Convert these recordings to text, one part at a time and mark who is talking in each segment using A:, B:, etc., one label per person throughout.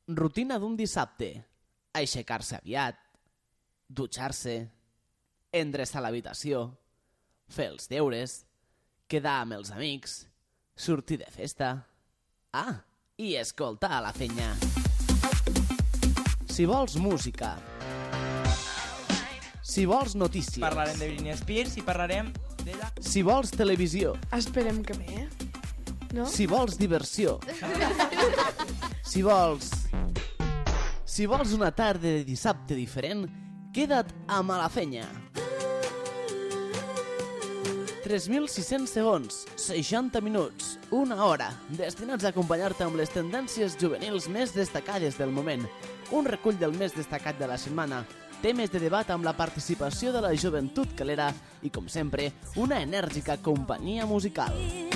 A: Rutina d'un dissabte. Aixecar-se aviat, dutxar-se, endreçar l'habitació, fer els deures, quedar amb els amics, sortir de festa... Ah, i escoltar a la fenya. Si vols música, si vols notícies...
B: Parlarem de Britney Spears i parlarem d'ella.
A: Si vols televisió...
C: Esperem que bé, no?
A: Si vols diversió... Si vols una tarda de dissabte diferent, queda't a Malafenya. 3.600 segons, 60 minuts, una hora, destinats a acompanyar-te amb les tendències juvenils més destacades del moment, un recull del més destacat de la setmana, temes de debat amb la participació de la joventut calera i, com sempre, una enèrgica companyia musical.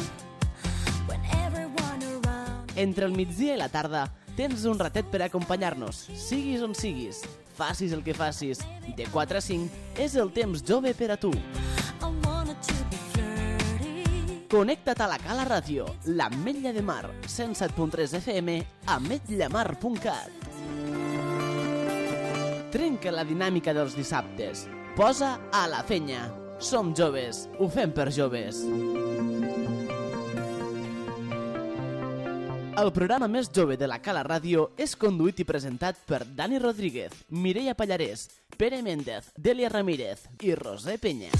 A: Entre el migdia i la tarda, tens un ratet per acompanyar-nos, siguis on siguis, facis el que facis. De 4 a 5 és el temps jove per a tu. Connecta't a la Cala Ràdio, l'Ametlla de Mar, 107.3 FM, ametllamar.cat. Trenca la dinàmica dels dissabtes. Posa a la fenya. Som joves, ho fem per joves. El programa més jove de la Cala Ràdio és conduït i presentat per Dani Rodríguez, Mireia Pallarès, Pere Méndez, Delia Ramírez i Roser Peña.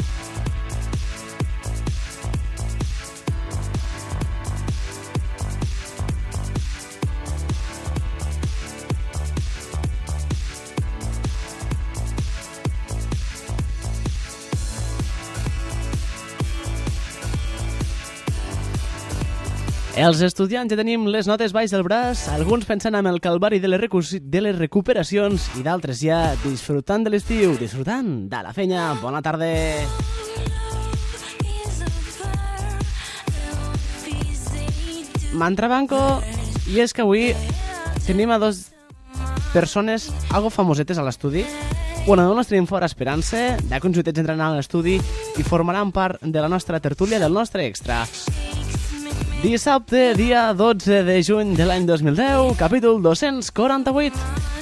A: Els estudiants ja tenim les notes baix del braç, alguns pensant en el calvari de les recuperacions i d'altres ja disfrutant de l'estiu, disfrutant de la fenya. Bona tarda! M'entrebanco, i és que avui tenim a dos persones algo famosetes a l'estudi. Una de nostra fora esperant-se, de que uns jutets entraran a l'estudi i formaran part de la nostra tertúlia, del nostre extra. Dissabte, dia 12 de juny de l'any 2010, capítol 248.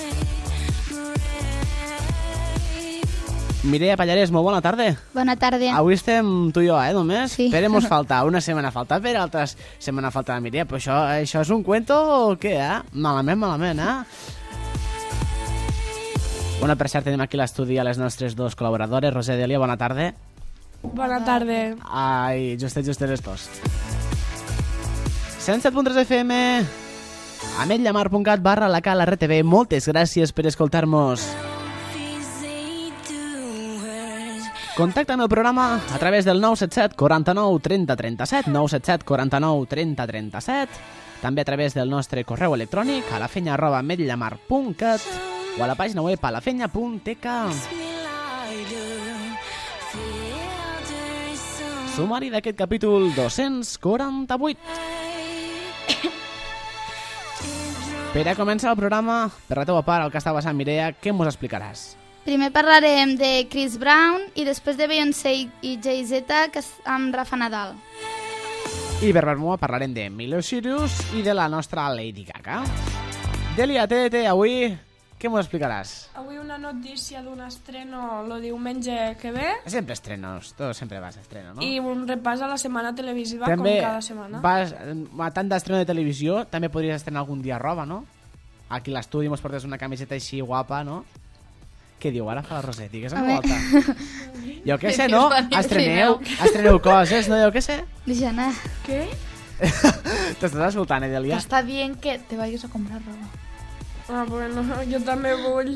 A: Mireia Pallarès, molt bona tarda.
D: Bona tarda.
A: Avui estem tu i jo, només?
D: Sí.
A: Pere mos falta, una setmana falta per altres setmana falta la Mireia, però això és un cuento o què, Malament, Bueno, per cert, tenim aquí a l'estudi a les nostres dos col·laboradores, Roser i Delia, bona tarda.
C: Bona tarda.
A: Ai, justet els dos. 107.3 FM, ametllamar.cat/la-cala-RTV. Moltes gràcies per escoltar-nos. Contacta amb el programa a través del 977 49 30 37, 977 49 30 37, també a través del nostre correu electrònic a lafenya@ametllamar.cat o a la pàgina web a lafenya.tk. Sumari d'aquest capítol 248. Per a començar el programa, per la teva part, el que està passant, Mireia, què mos explicaràs?
D: Primer parlarem de Chris Brown i després de Beyoncé i Jay-Z amb Rafa Nadal.
A: I per part meva parlarem de Miley Cyrus i de la nostra Lady Gaga. Delia, avui què m'ho explicaràs?
C: Avui una notícia d'un estreno el diumenge que ve.
A: Sempre estrenos, tot sempre vas a estreno, no?
C: I un repàs a la setmana televisiva,
A: també
C: com cada setmana.
A: Vas, a tant d'estreno de televisió, també podries estrenar algun dia roba, no? Aquí a l'estudi mos portes una camiseta així guapa, no? Què diu ara fa la Roser? Digues en volta. Jo què sé, no? Estreneu coses, no? Jo què sé.
D: Deixa anar.
C: Què?
A: T'estàs escoltant, Delia?
E: T'està dient que te vayas a comprar roba.
C: Ah, bueno, jo també vull.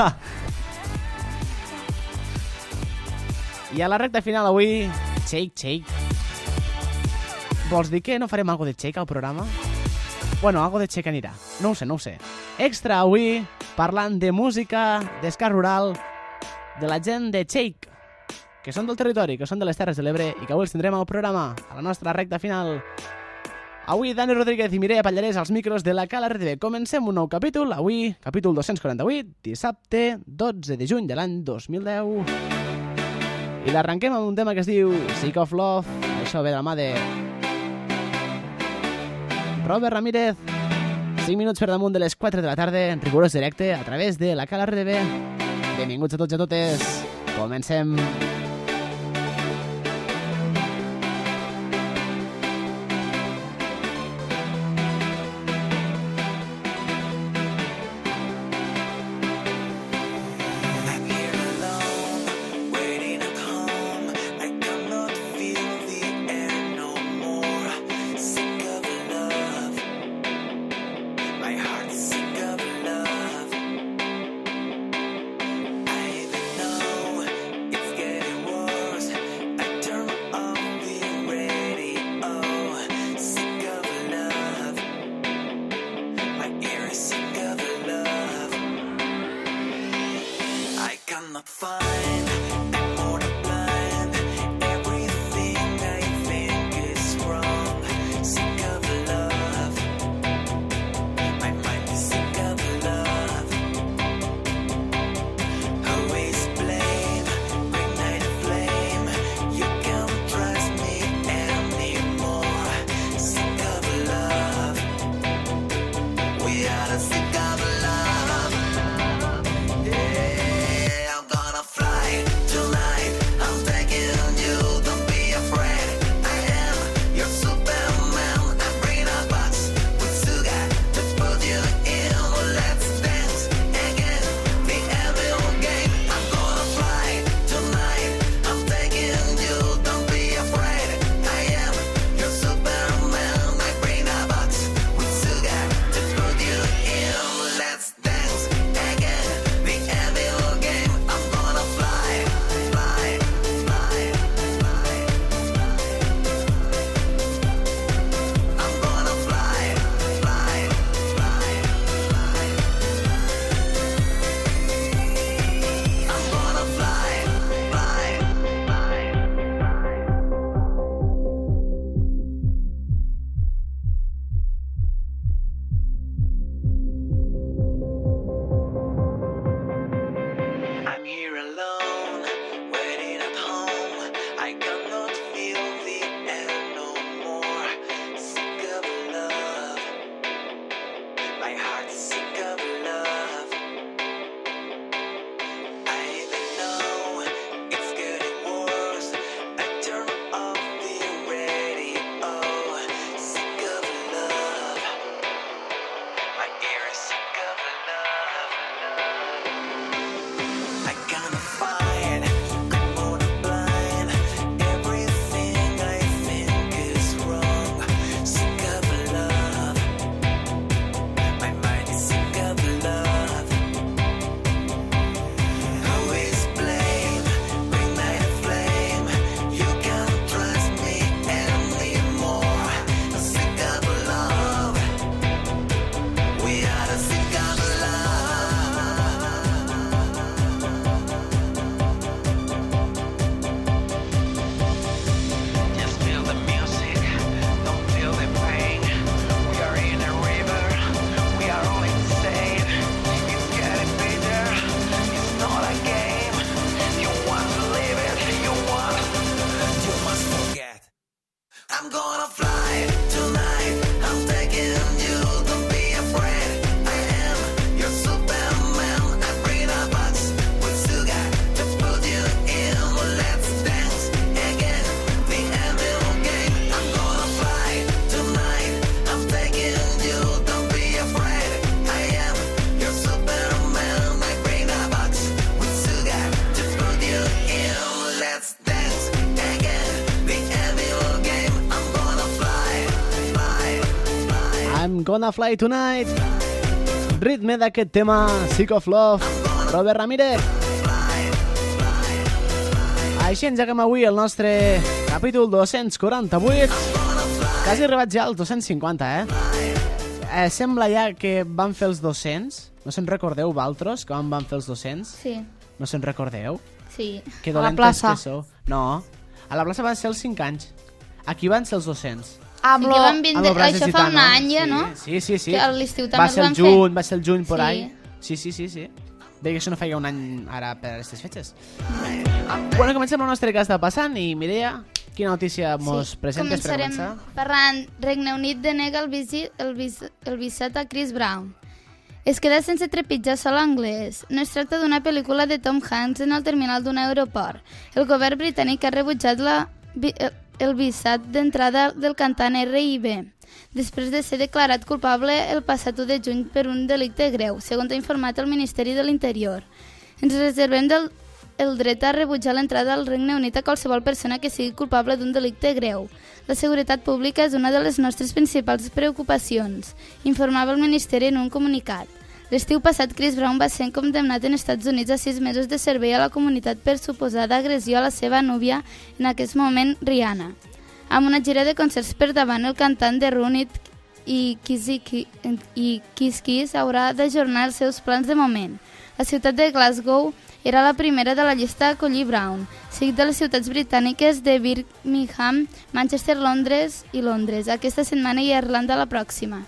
A: I a la recta final avui, Shake. Vols dir que no farem algo de Shake al programa? Bueno, algo de Shake anirà. No ho sé. Extra avui, parlant de música, d'esca rural, de la gent de Shake, que són del territori, que són de les Terres de l'Ebre i que avui els tindrem al programa, a la nostra recta final. Avui Dani Rodríguez i Mireia Pallarès als micros de la Cala RTV. Comencem un nou capítol, avui, capítol 248, dissabte 12 de juny de l'any 2010. I l'arrenquem amb un tema que es diu Sick of Love. Això ve de la mà de Robert Ramírez. 5 minuts per damunt de les 4 de la tarda, en rigorós directe, a través de la Cala RDB. Benvinguts a tots i a totes. Comencem. Gonna Fly Tonight. Ritme d'aquest tema, Sick of Love, Robert Ramírez. Així engeguem avui el nostre capítol 248. Quasi arribat ja als 250, sembla ja que van fer els 200. No se'n recordeu, vosaltres, quan van fer els 200?
D: Sí. Sí.
A: Que
E: a la plaça.
A: que sou. No, a la plaça van ser els 5 anys. Aquí van ser els 200.
E: Amb
D: Sí,
E: lo...
D: que van vindre,
A: Amb el Braç
D: això fa un
A: Gitano.
D: any ja, no?
A: Sí, sí, sí.
D: Que a l'estiu també
A: Va
D: es
A: ser el
D: van
A: juny,
D: fer.
A: va ser el juny por
D: Sí.
A: ahí. Sí. Bé que això no feia un any ara per aquestes fetges. Bueno, comencem el nostre cas de passant i Mireia, quina notícia mos presentes per començar?
D: Parlant, Regne Unit denega el visat a Chris Brown. Es queda sense trepitjar sol anglès. No es tracta d'una pel·lícula de Tom Hanks en el terminal d'un aeroport. El govern britànic ha rebutjat el visat d'entrada del cantant R.I.B. després de ser declarat culpable el passat 1 de juny per un delicte greu, segons ha informat el Ministeri de l'Interior. Ens reservem el dret a rebutjar l'entrada al Regne Unit a qualsevol persona que sigui culpable d'un delicte greu. La seguretat pública és una de les nostres principals preocupacions, informava el Ministeri en un comunicat. L'estiu passat, Chris Brown va ser condemnat en Estats Units a 6 mesos de servei a la comunitat per suposada agressió a la seva núvia, en aquest moment Rihanna. Amb una gira de concerts per davant, el cantant de Runit i Kiss Kiss haurà d'ajornar els seus plans de moment. La ciutat de Glasgow era la primera de la llista a acollir Brown, seguit de les ciutats britàniques de Birmingham, Manchester, Londres i Londres, aquesta setmana i Irlanda la pròxima.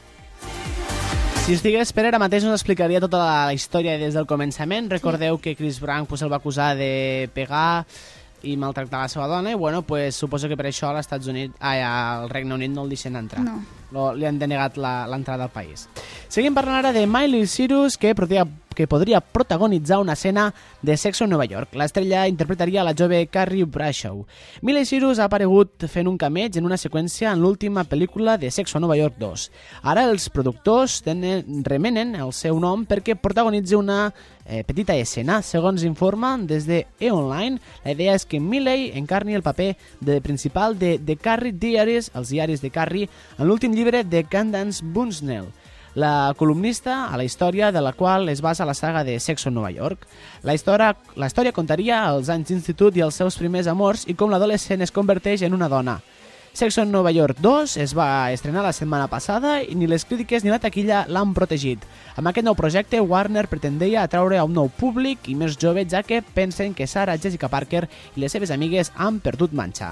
A: Si estigués per ara mateix us explicaria tota la història des del començament. Recordeu que Chris Brown el va acusar de pegar i maltractar la seva dona i suposo que per això al Regne Unit no el deixen entrar.
D: No.
A: Li han denegat l'entrada al país. Seguim parlant ara de Miley Cyrus, que podria protagonitzar una escena de Sexo en Nova York. L'estrella interpretaria la jove Carrie Bradshaw. Miley Cyrus ha aparegut fent un cameig en una seqüència en l'última pel·lícula de Sexo a Nova York 2. Ara els productors remenen el seu nom perquè protagonitzi una petita escena. Segons informa des de E-Online, la idea és que Miley encarni el paper principal de Carrie Diaries, els diaris de Carrie, en l'últim llibre de Candace Bushnell, la columnista a la història de la qual es basa la saga de Sexo en Nova York. La història contaria els anys d'institut i els seus primers amors i com l'adolescent es converteix en una dona. Sexo en Nova York 2 es va estrenar la setmana passada i ni les crítiques ni la taquilla l'han protegit. Amb aquest nou projecte, Warner pretendria atraure a un nou públic i més jove, ja que pensen que Sarah Jessica Parker i les seves amigues han perdut manxa.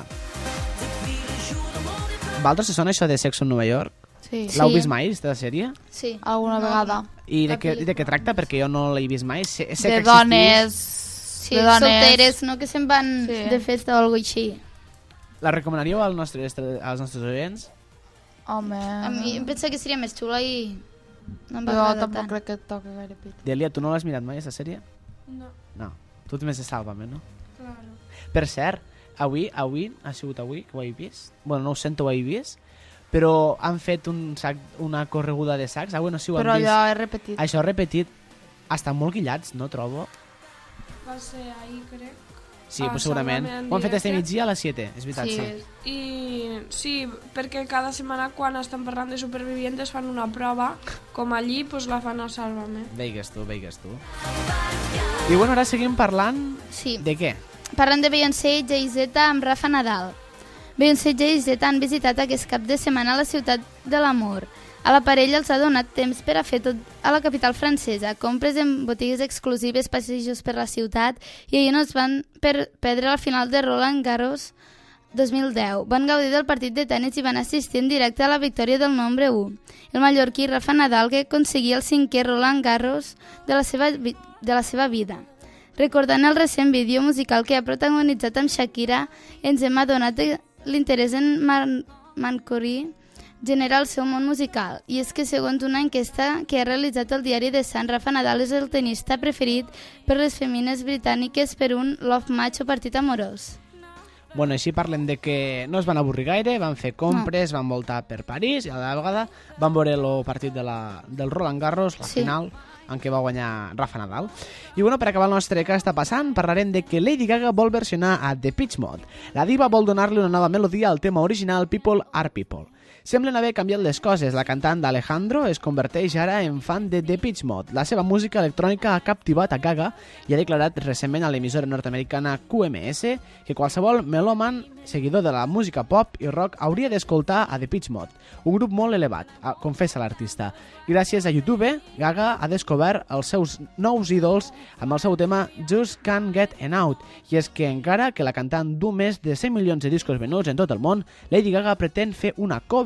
A: Vosaltres sona això de Sexo en Nova York?
E: Sí.
A: L'heu vist mai, aquesta sèrie?
D: Sí.
E: Alguna vegada.
A: I de què tracta? Perquè jo no l'he vist mai.
E: De dones...
D: Sí, solteres, no? Que se'n van de festa o alguna cosa així.
A: La recomanaríeu als nostres oients?
E: Home...
D: A mi em pensa que seria més xula i no em va
E: Jo
D: agradar
E: tampoc
D: tant.
E: crec que et toqui gaire pit.
A: Delia, tu no l'has mirat mai, aquesta sèrie?
C: No,
A: No. Tu ets més de Sálvame, no?
C: claro.
A: Per cert, avui, ha sigut avui que ho he vist. Bueno, no ho sento, ho he vist. Però han fet una correguda de sacs. Bueno, sí, ho han
E: Però
A: vist.
E: allò és repetit.
A: Això repetit. Estan molt guillats, no, trobo?
C: Va ser ahir, crec.
A: Sí, segurament.
C: Sálvame en
A: Ho han fet este
C: directe.
A: migdia a les 7, és veritat, sí.
C: I sí, perquè cada setmana quan estan parlant de supervivientes fan una prova, com allí, doncs la fan a Sálvame.
A: Veigues tu. I bueno, ara seguim parlant
D: Sí.
A: de què?
D: Parlant de Beyoncé i Jay-Z amb Rafa Nadal. Beyoncé i Jay-Z han visitat aquest cap de setmana a la ciutat de l'amor. A la parella els ha donat temps per a fer tot a la capital francesa, compres en botigues exclusives, passejos per la ciutat, i ahir no es van perdre la final de Roland Garros 2010. Van gaudir del partit de tenis i van assistir en directe a la victòria del nombre 1. El mallorquí Rafa Nadal, que aconseguia el 5è Roland Garros de la seva vida. Recordant el recent vídeo musical que ha protagonitzat amb Shakira, ens hem adonat de l'interès en Mancorí genera el seu món musical. I és que, segons una enquesta que ha realitzat el diari The Sun, Rafa Nadal és el tenista preferit per les femines britàniques per un love match o partit amorós.
A: Bueno, així parlem de que no es van avorrir gaire, van fer compres, van voltar per París i a la vegada van veure el partit del Roland Garros, la final, en què va guanyar Rafa Nadal. I bueno, per acabar el nostre Què està passant, parlarem de que Lady Gaga vol versionar a Depeche Mode. La diva vol donar-li una nova melodia al tema original People Are People. Semblen haver canviat les coses. La cantant d'Alejandro es converteix ara en fan de Depeche Mode. La seva música electrònica ha captivat a Gaga i ha declarat recentment a l'emissora nord-americana QMS que qualsevol melòman seguidor de la música pop i rock hauria d'escoltar a Depeche Mode, un grup molt elevat, confessa l'artista. Gràcies a YouTube, Gaga ha descobert els seus nous ídols amb el seu tema Just Can't Get Out. I és que encara que la cantant du més de 100 milions de discos venuts en tot el món, Lady Gaga pretén fer una cover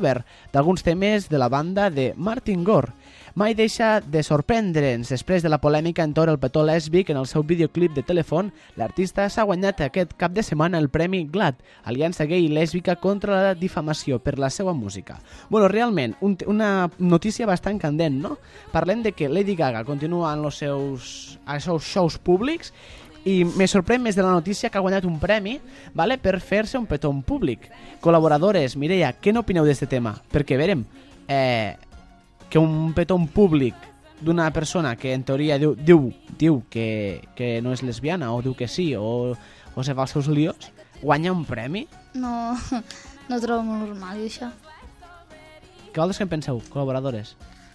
A: cover d'alguns temes de la banda de Martin Gore. Mai deixa de sorprendre'ns. Després de la polèmica entorn el petó lèsbic en el seu videoclip de Telefon, l'artista s'ha guanyat aquest cap de setmana el Premi GLAAD, Aliança Gay i Lèsbica contra la Difamació, per la seva música. Bueno, realment, una notícia bastant candent, no? Parlem de que Lady Gaga continua en els seus shows públics i me sorprèn més de la notícia que ha guanyat un premi, vale, per fer-se un petó en públic. Col·laboradores, Mireia, què n'opineu d'aquest tema? Perquè, verem, que un petó en públic d'una persona que en teoria diu que no és lesbiana o diu que sí o se fa els seus líos, guanya un premi?
D: No trobo molt normal, això.
A: Què vosaltres que en penseu, col·laboradores?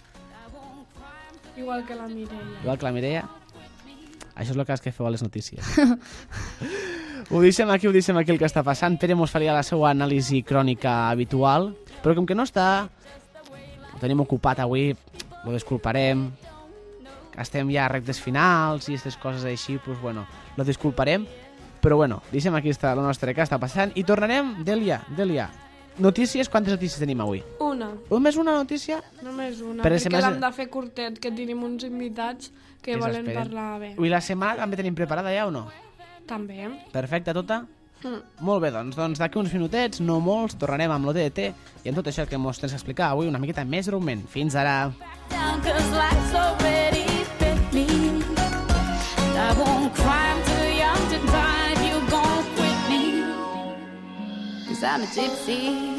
C: Igual que la Mireia.
A: Igual que la Mireia? Això és el cas que feu a les notícies. Ho deixem aquí el que està passant. Pere mos faria la seva anàlisi crònica habitual, però com que no està, ho tenim ocupat avui, ho disculparem. Estem ja a rectes finals i aquestes coses així, doncs bueno, lo disculparem. Però bueno, deixem aquí la nostra que està passant i tornarem, Dèlia. Notícies, quantes notícies tenim avui?
C: Una.
A: Només una notícia?
C: Només una,
A: Per
C: perquè
A: SMS...
C: l'hem de fer curtet, que tenim uns invitats que volen parlar bé.
A: I la setmana també tenim preparada ja o no?
C: També.
A: Perfecte, tota? Molt bé, doncs d'aquí uns minutets, no molts, tornarem amb l'ODT i amb tot això que mos tens a explicar avui una miqueta més breument. Fins ara!
F: I'm a gypsy.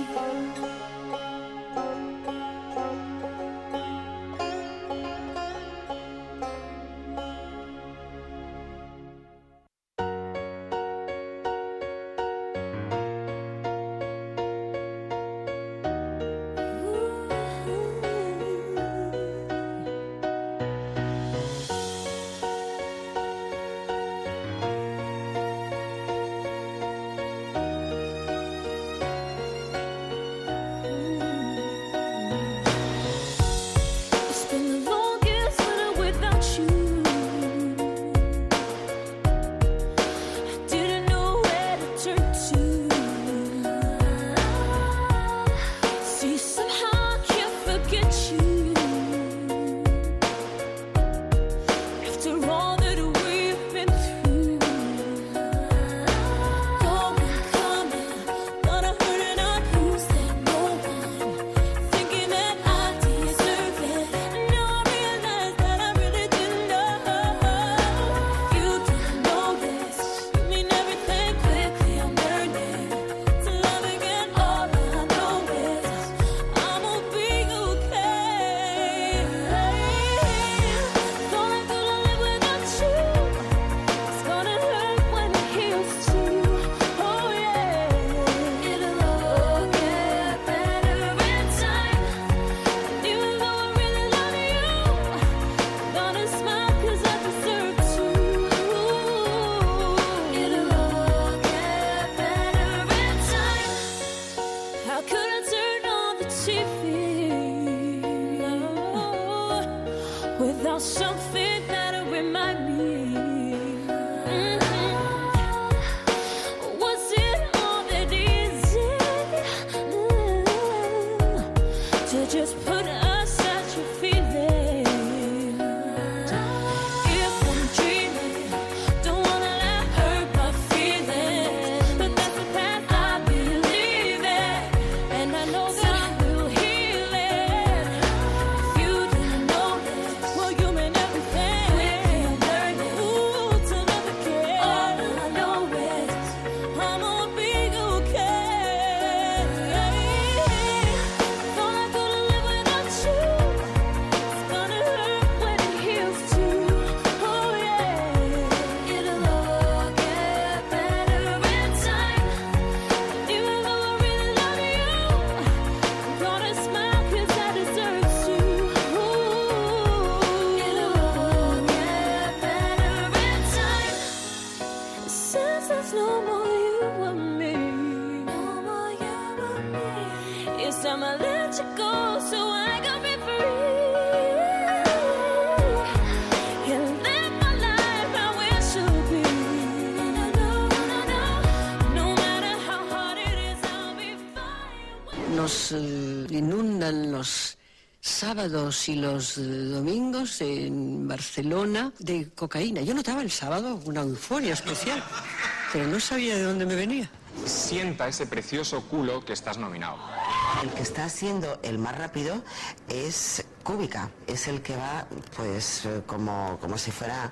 F: inundan los sábados y los domingos en Barcelona de cocaína. Yo notaba el sábado una euforia especial, pero no sabía de dónde me venía.
G: Sienta ese precioso culo que estás nominado.
H: El que está siendo el más rápido es Cúbica, es el que va pues como si fuera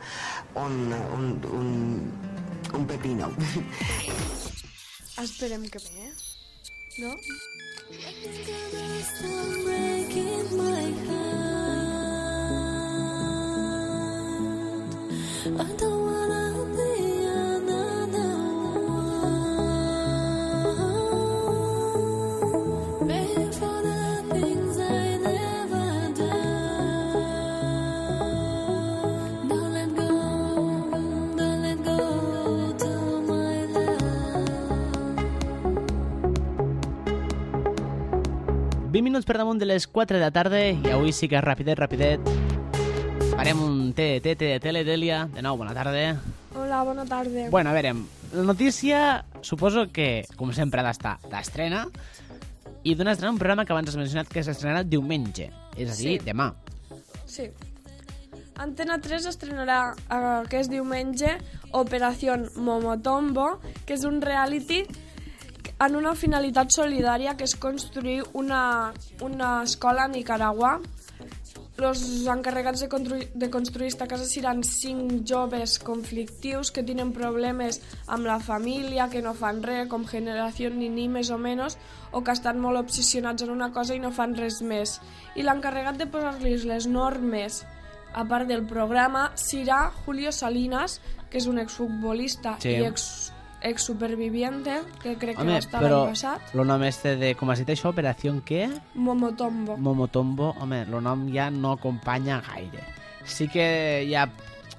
H: un pepino.
C: Esperem que bé, no?
A: Minuts per damunt de les 4 de la tarda i avui sí que rapidet. Farem un té de tele, Dèlia. De nou, bona tarda.
C: Hola, bona tarda.
A: Bueno, a veure, la notícia suposo que, com sempre, ha d'estar d'estrena i d'una estrena un programa que abans has mencionat que s'estrenarà diumenge, és a dir, demà.
C: Sí. Antena 3 estrenarà aquest diumenge Operación Momotombo, que és un reality en una finalitat solidària que és construir una escola a Nicaragua. Els encarregats de construir esta casa seran 5 joves conflictius que tenen problemes amb la família, que no fan res, com generació ni més o menys, o que estan molt obsessionats en una cosa i no fan res més. I l'encarregat de posar-los les normes a part del programa serà Julio Salinas, que és un exfutbolista i ex-superviviente, que crec que va estar l'any passat.
A: Home, però el nom este de, com has dit això, Operació què?
C: Momotombo.
A: Momotombo, home, el nom ja no acompanya gaire. Sí que ja,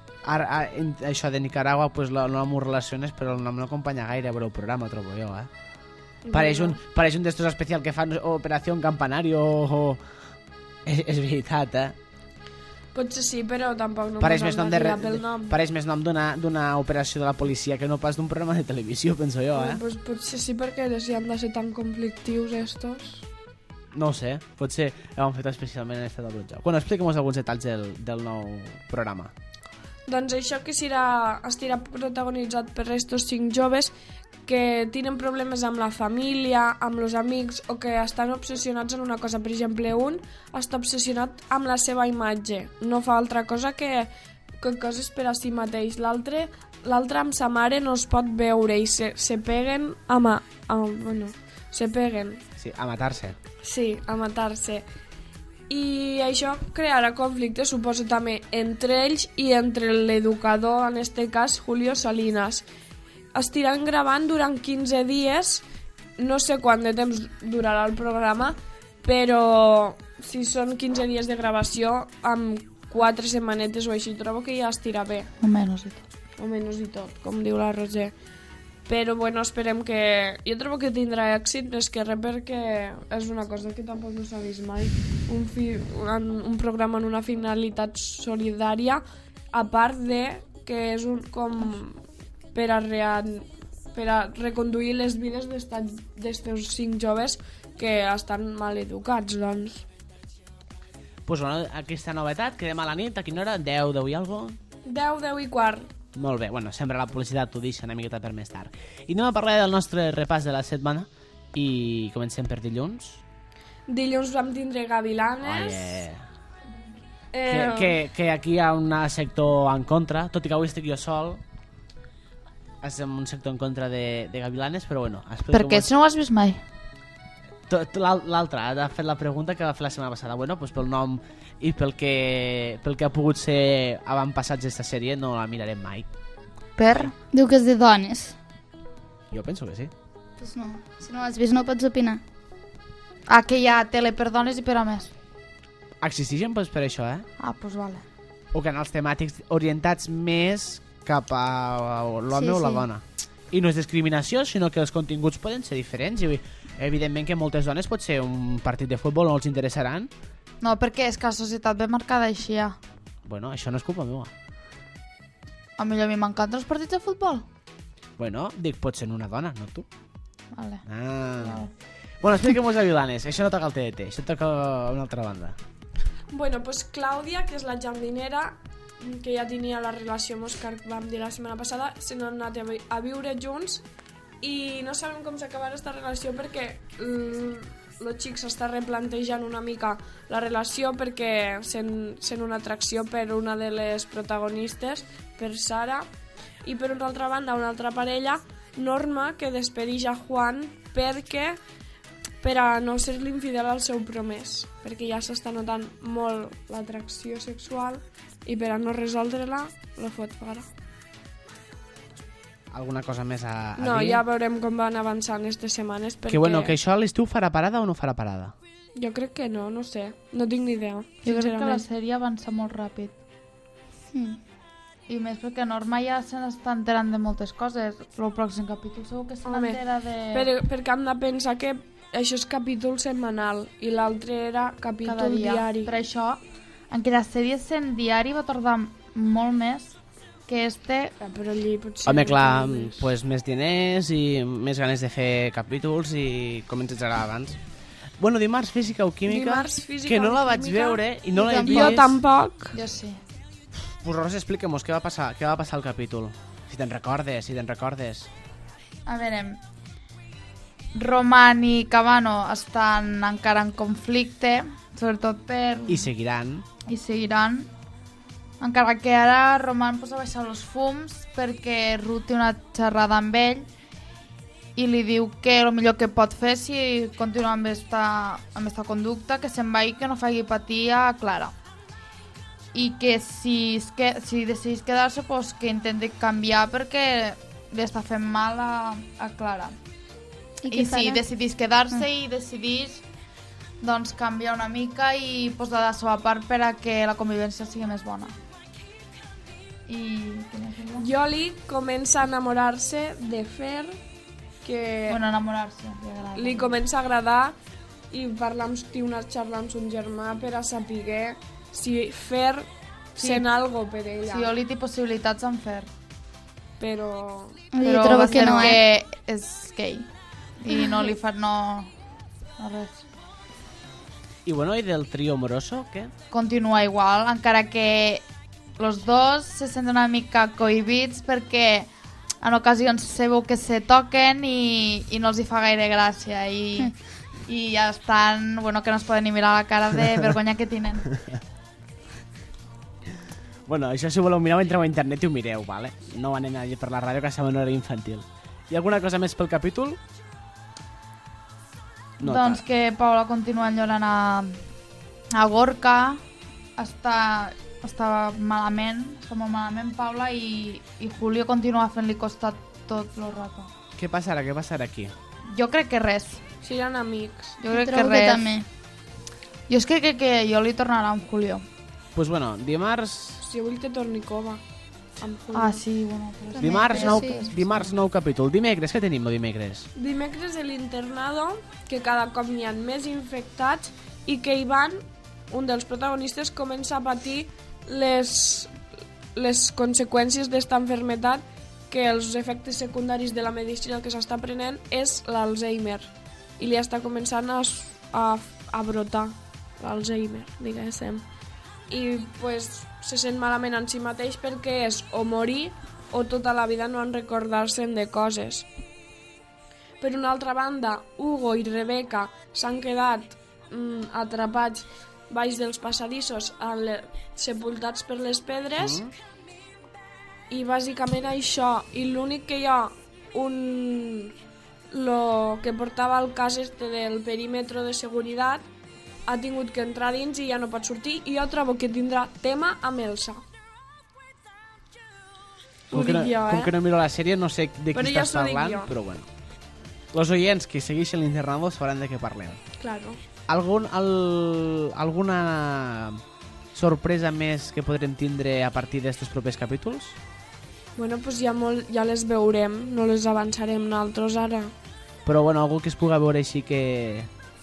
A: això de Nicaragua, pues el nom ho relaciones, però el nom no acompanya gaire, però el programa trobo jo, Pareix un d'estos especial que fan Operació Campanario o... És veritat,
C: Potser sí, però tampoc no
A: pareix
C: pel nom.
A: Pareix més nom d'una operació de la policia que no pas d'un programa de televisió, penso jo,
C: Pues potser sí, perquè si han de ser tan conflictius estos.
A: No ho sé, potser ho han fet especialment en estat del joc. Bueno, explica'm alguns detalls del nou programa.
C: Doncs això que estarà protagonitzat per estos 5 joves que tenen problemes amb la família, amb els amics, o que estan obsessionats en una cosa. Per exemple, un està obsessionat amb la seva imatge. No fa altra cosa que coses per a si mateix. L'altre amb sa mare no es pot veure i se peguen se peguen.
A: Sí, a matar-se.
C: Sí, a matar-se. I això crearà conflictes, suposo, també entre ells i entre l'educador, en este cas, Julio Salinas. Estiran gravant durant 15 dies, no sé quant de temps durarà el programa, però si són 15 dies de gravació, amb 4 setmanetes o així, trobo que ja estirà bé.
E: O menys i tot.
C: O menys i tot, com diu la Roser. Però bueno, esperem que... Jo trobo que tindrà èxit, més que res, perquè és una cosa que tampoc no s'ha vist mai. Un programa en una finalitat solidària, a part de que és com per a reconduir les vides d'estos 5 joves que estan mal educats, doncs.
A: Pues bueno, aquesta novetat, que demà a la nit, a quina hora? 10 i alguna cosa?
C: 10 i quart.
A: Molt bé, bueno, sempre la publicitat t'ho deixa una miqueta per més tard. I anem a parlar del nostre repàs de la setmana i comencem per dilluns.
C: Dilluns vam tindre Gavilanes.
A: Que aquí hi ha un sector en contra, tot i que avui estic jo sol. Estem un sector en contra de Gavilanes, però bueno...
E: Per què? Si no ho has vist mai?
A: L'altre ha fet la pregunta que va fer la setmana passada. Bueno, doncs pel nom i pel que ha pogut ser avantpassats d'esta sèrie no la mirarem mai.
E: Per?
D: Diu que és de dones.
A: Jo penso que sí.
D: Pues no, si no l'has vist no pots opinar.
E: Ah, que hi ha tele per dones i per homes.
A: Existeixen pues, per això,
E: Ah, doncs vale.
A: O canals temàtics orientats més cap a l'home o la dona. I no és discriminació, sinó que els continguts poden ser diferents. I evidentment que moltes dones pot ser un partit de futbol no els interessaran.
E: No, perquè és que la societat ve marcada així, ja.
A: Bueno, això no és culpa meva.
E: A mi m'encanten els partits de futbol.
A: Bueno, dic, pot ser una dona, no tu.
E: Vale.
A: Ah.
E: Vale.
A: Bueno, expliquem-vos a Vilanes. Això no toca el TDT, això toca una altra banda.
C: Bueno, pues Clàudia, que és la jardinera, que ja tenia la relació amb Òscar, vam dir la setmana passada, se n'han anat a viure junts i no sabem com s'acabarà aquesta relació perquè el xic s'està replantejant una mica la relació perquè sent una atracció per una de les protagonistes, per Sara, i per una altra banda, una altra parella, Norma, que despedeix a Juan per a no ser l'infidel al seu promès, perquè ja s'està notant molt l'atracció sexual i per a no resoldre-la, la fot fora.
A: Alguna cosa més a
C: No,
A: dir?
C: ja veurem com van avançant aquestes setmanes, perquè...
A: Que bueno, que això a l'estiu farà parada o no farà parada?
C: Jo crec que no, no sé, no tinc ni idea,
E: Jo crec que la
C: sincerament.
E: sèrie avança molt ràpid. I més perquè Norma ja se n'està enterant de moltes coses. El pròxim capítol segur que se
C: Home,
E: n'entera de...
C: perquè hem de pensar que això és capítol setmanal i l'altre era
E: cada
C: capítol
E: dia.
C: diari.
E: Per això, en que la sèrie sent diari va tardar molt més que
C: Però allí potser...
A: Home,
C: no
A: clar,
C: tinc més.
A: pues, més diners i més ganes de fer capítols i com ens agrada abans. Bueno, dimarts física o química,
C: Dimarts, física
A: que no
C: o
A: la vaig
C: química.
A: veure i no l'he
C: Jo
A: vist.
C: tampoc.
E: Jo sí.
A: Pues Rosa, expliquem-nos què va passar al capítol. Si te'n recordes.
E: A veure, Roman i Cabano estan encara en conflicte, sobretot per...
A: I seguiran.
E: I seguiran. Encara que ara Roman posa a baixar els fums perquè Ruth té una xerrada amb ell i li diu que el millor que pot fer si continua amb esta conducta, que se'n vagi, que no faci patir a Clara. I que si decidís quedar-se, pues, que intenti canviar perquè li està fent mal a Clara. I si decidís quedar-se i decidís doncs, canviar una mica i posar de la seva part per a que la convivència sigui més bona. I què més diu?
C: Yoli comença a enamorar-se de Fer, que
E: Bueno, enamorar-se.
C: li comença a agradar i té una xarra amb son germà per a saber si Fer sent algo per ella.
E: Si Oli té possibilitats en Fer.
C: Però
D: Jo trobo
E: va
D: que
E: ser
D: no,
E: que és gay. I no li fa no res.
A: I bueno, i del trio amoroso, què?
E: Continua igual, encara que los dos se senten una mica cohibits perquè en ocasions se veu que se toquen i no els hi fa gaire gràcia i ja estan, bueno, que no es poden ni mirar la cara de vergonya que tenen.
A: Bueno, això si voleu mirar, entreu a internet i ho mireu, vale? No anem a dir per la ràdio, que sembla una hora infantil. Hi ha alguna cosa més pel capítol? No,
E: Doncs que Paula continua enllorant a Gorka, està malament, està molt malament Paula i Julio continua fent-li costat tot el rato.
A: Què passarà aquí?
E: Jo crec que res.
C: seran amics.
E: Jo crec que
D: Trobo que
E: res.
D: també.
E: Jo és que crec que jo li tornarà amb Julio.
A: Pues bueno, dimarts...
C: Si vull que torni Cova. Amb Julio.
E: Ah, sí, bueno. Però...
A: Dimarts nou capítol. Dimecres, què tenim dimecres?
C: Dimecres a l'internado, que cada cop n'hi ha més infectats i que Ivan, un dels protagonistes, comença a patir les conseqüències d'esta enfermetat, que els efectes secundaris de la medicina que s'està prenent és l'Alzheimer i li està començant a brotar l'Alzheimer, diguéssim. I pues, se sent malament en si mateix perquè és o morir o tota la vida no en recordar-se'n de coses. Per una altra banda, Hugo i Rebecca s'han quedat atrapats baix dels passadissos sepultats per les pedres i bàsicament això. I l'únic que hi ha lo que portava el cas del perímetre de seguretat ha tingut que entrar dins i ja no pot sortir, i jo trobo que tindrà tema amb Elsa. Ho dic jo,
A: Com que no miro la sèrie, no sé de
C: Però
A: qui
C: ja
A: estàs
C: s'ho dic
A: parlant,
C: jo.
A: però bueno. Los oients que segueixen l'internado sabran de què parlem.
C: Claro.
A: Alguna sorpresa més que podrem tindre a partir d'estos propers capítols?
C: Bueno, pues ja les veurem, no les avançarem nosaltres ara.
A: Però bueno, algú que es puga veure així que...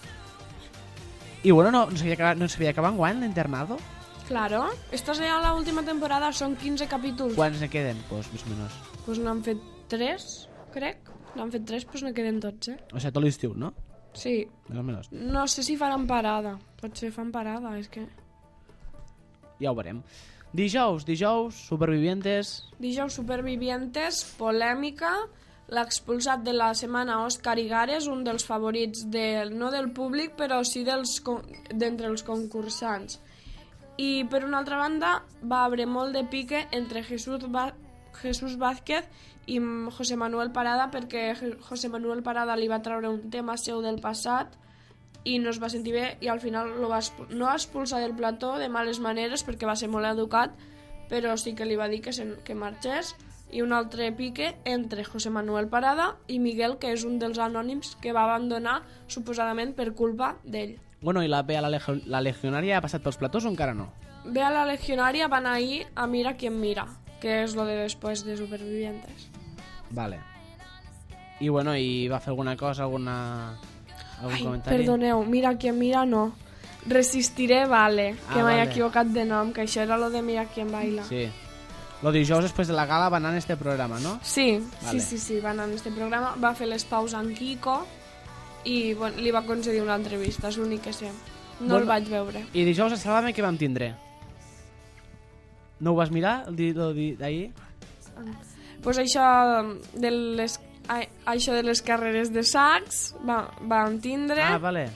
A: I bueno, no s'havia acabat enguany l'internado?
C: Claro, esta serà l'última temporada, són 15 capítols.
A: Quants ne queden? Pues més o menys.
C: Pues n'han fet 3, crec. N'han fet 3, pues ne queden 12.
A: O sigui, tot l'estiu, no?
C: Sí.
A: Menos.
C: No sé si faran parada. Potser fan parada, és que...
A: Ja ho veurem. Dijous, Supervivientes...
C: Dijous, Supervivientes, polèmica. L'expulsat de la setmana, Òscar Igares, un dels favorits no del públic, però sí d'entre els concursants. I, per una altra banda, va haver molt de pique entre Jesús Vázquez i José Manuel Parada, perquè José Manuel Parada li va treure un tema seu del passat i no es va sentir bé i al final no va expulsar del plató de males maneres perquè va ser molt educat, però sí que li va dir que marxés. I un altre pique entre José Manuel Parada i Miguel, que és un dels anònims que va abandonar suposadament per culpa d'ell.
A: Bueno, i la Bea, la legionària, ha passat pels platós o encara no?
C: Bea la legionària van ahir a Mira quién mira, que és lo de després de Supervivientes.
A: Vale. I bueno, i va fer alguna cosa, algun comentari?
C: Perdoneu, Mira quién mira no. Resistiré, vale, que m'he
A: vale.
C: equivocat de nom, que això era lo de Mira quién baila.
A: Sí. Lo dijous després de la gala va anar en este programa, no?
C: Sí,
A: vale.
C: sí, va anar en este programa. Va fer les paus amb Kiko i bueno, li va concedir una entrevista, és l'únic que sé. No el vaig veure.
A: I dijous a Sálvame què vam tindre? No ho vas mirar, d'ahir?
C: Pues això de les carreres de sacs vam tindre.
A: Ah, vale.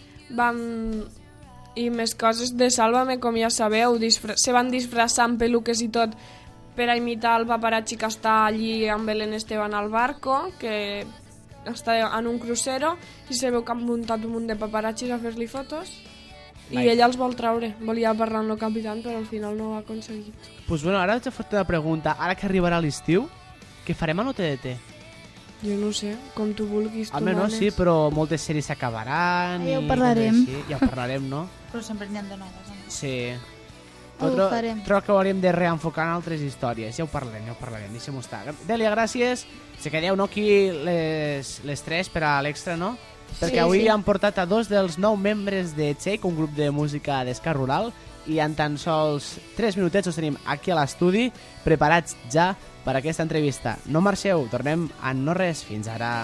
C: I més coses de Sálvame, com ja sabeu, se van disfressar amb peluques i tot per a imitar el paparazzi que està allí amb Belén Esteban al barco, que està en un crucero, i se veu que han muntat un munt de paparazzis a fer-li fotos, i ella els vol treure. Volia parlar amb el capitán, però al final no ho ha aconseguit.
A: Pues bueno, ara t'he fet una pregunta. Ara que arribarà l'estiu, què farem a l'OTDT?
C: Jo no sé, com tu vulguis, tu
A: manes. No, sí, però moltes sèries s'acabaran.
D: Ja ho parlarem.
A: Ja ho parlarem, no?
E: Però sempre n'hi ha de noves.
A: Sí.
D: Ho farem.
A: Trobo que hauríem de reenfocar en altres històries. Ja ho parlarem, deixem-ho estar. Dèlia, gràcies. Se quedeu, no, aquí les tres per a l'extra, no? Perquè avui han portat a 2 dels 9 membres de Check, un grup de música d'esca rural, i en tan sols 3 minutets els tenim aquí a l'estudi, preparats ja per a aquesta entrevista. No marxeu, tornem a no res. Fins ara.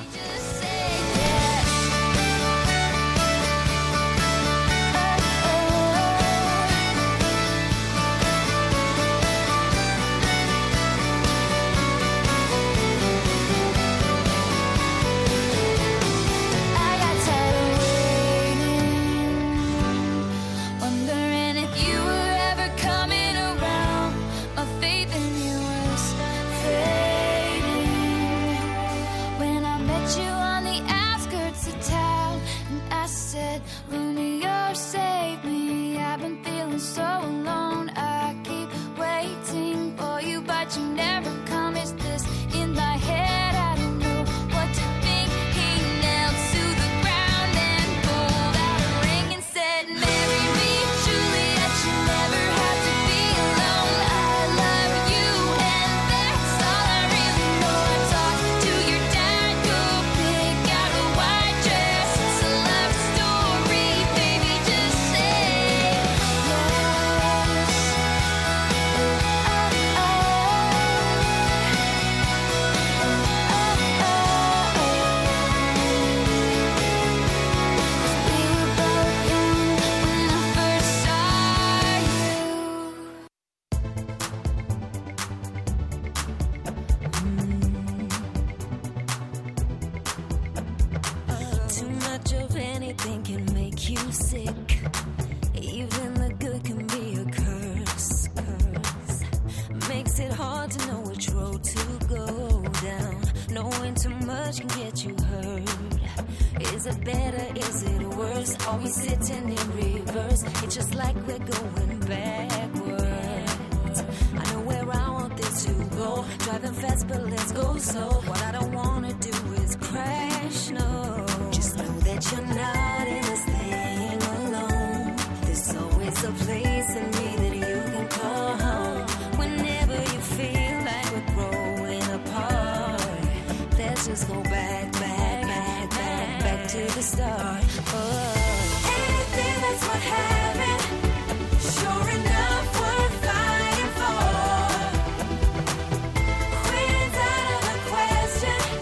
I: Question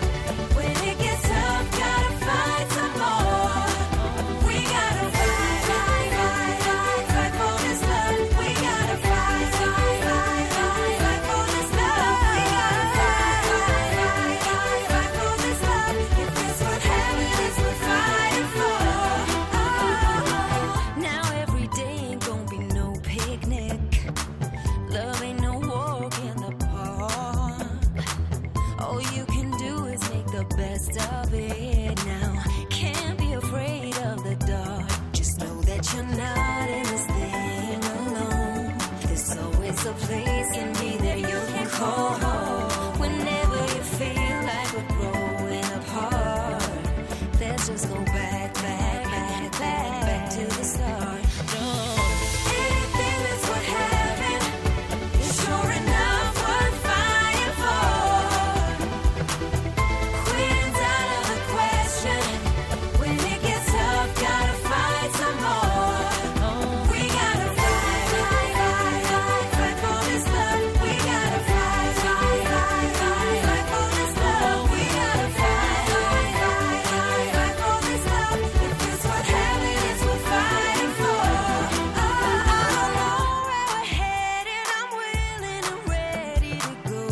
I: place in me that you can call home. Whenever you feel like we're growing apart, let's just go back to the start. Anything that's what happened is sure enough worth fighting for. Quitting's out of the question. When it gets tough, gotta fight some more. We gotta fight for this love. We gotta fight for this love. We gotta fight for this love. If it's what happened, it's what fighting for. I don't know where we're headed. I'm willing and ready to go.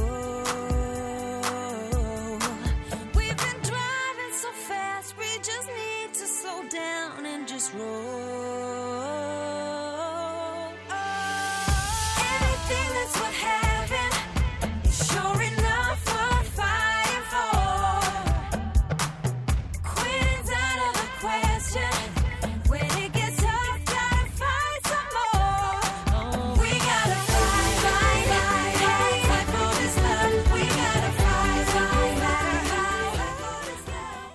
I: We've been driving so fast, we just need to slow down and just roll. Anything that's what happened is sure enough worth fighting for. Quitting's out of the question. When it gets tough, gotta fight some more. We gotta fight for this love. We gotta fight for this love.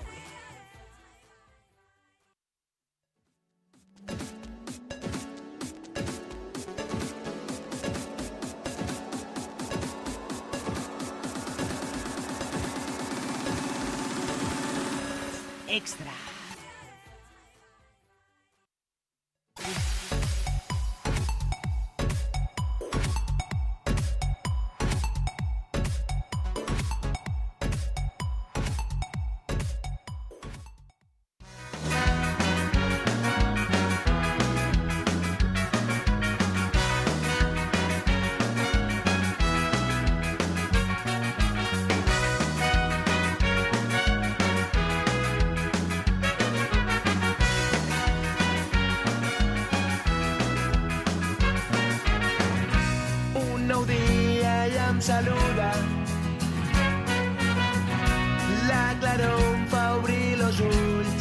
A: Extra.
J: Un nou dia ja em saluda. La claror em fa obrir los ulls.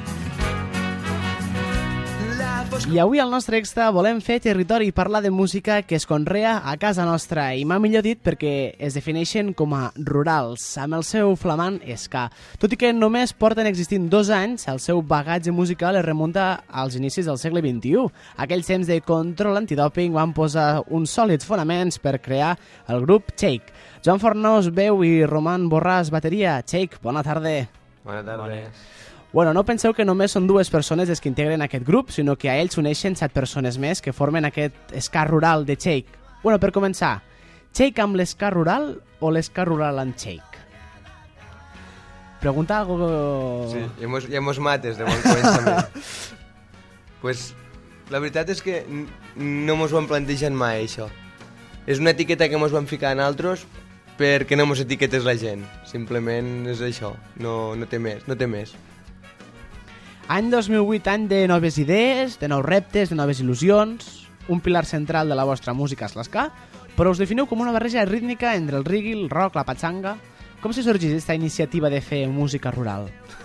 J: La foscor...
A: I avui al nostre extra volem fer territori i parlar de música que es conrea a casa nostra i m'ha millor dit perquè es defineixen com a rurals, amb el seu flamant ska. Tot i que només porten existint 2 anys, el seu bagatge musical es remunta als inicis del segle XXI. Aquells temps de control antidòping van posar uns sòlids fonaments per crear el grup Shake. Joan Fornós, veu, i Roman Borràs, bateria. Shake, bona tarda.
K: Bona tarda.
A: Bueno, no penseu que només són 2 persones les que integren aquest grup, sinó que a ells s'uneixen 7 persones més que formen aquest ska rural de Shake. Bueno, per començar, Shake amb l'esca rural o l'esca rural amb Shake? Pregunta algo...
K: Sí, ja mos mates de bon començament. Pues, la veritat és que no mos ho han plantejat mai, això. És una etiqueta que mos van ficar en altres perquè no mos etiquetes la gent. Simplement és això, no té més.
A: Any 2008, any de noves idees, de nous reptes, de noves il·lusions. Un pilar central de la vostra música és l'esca, però us definiu com una barreja rítmica entre el reggae, el rock, la pachanga. Com se sorgeix aquesta iniciativa de fer música rural?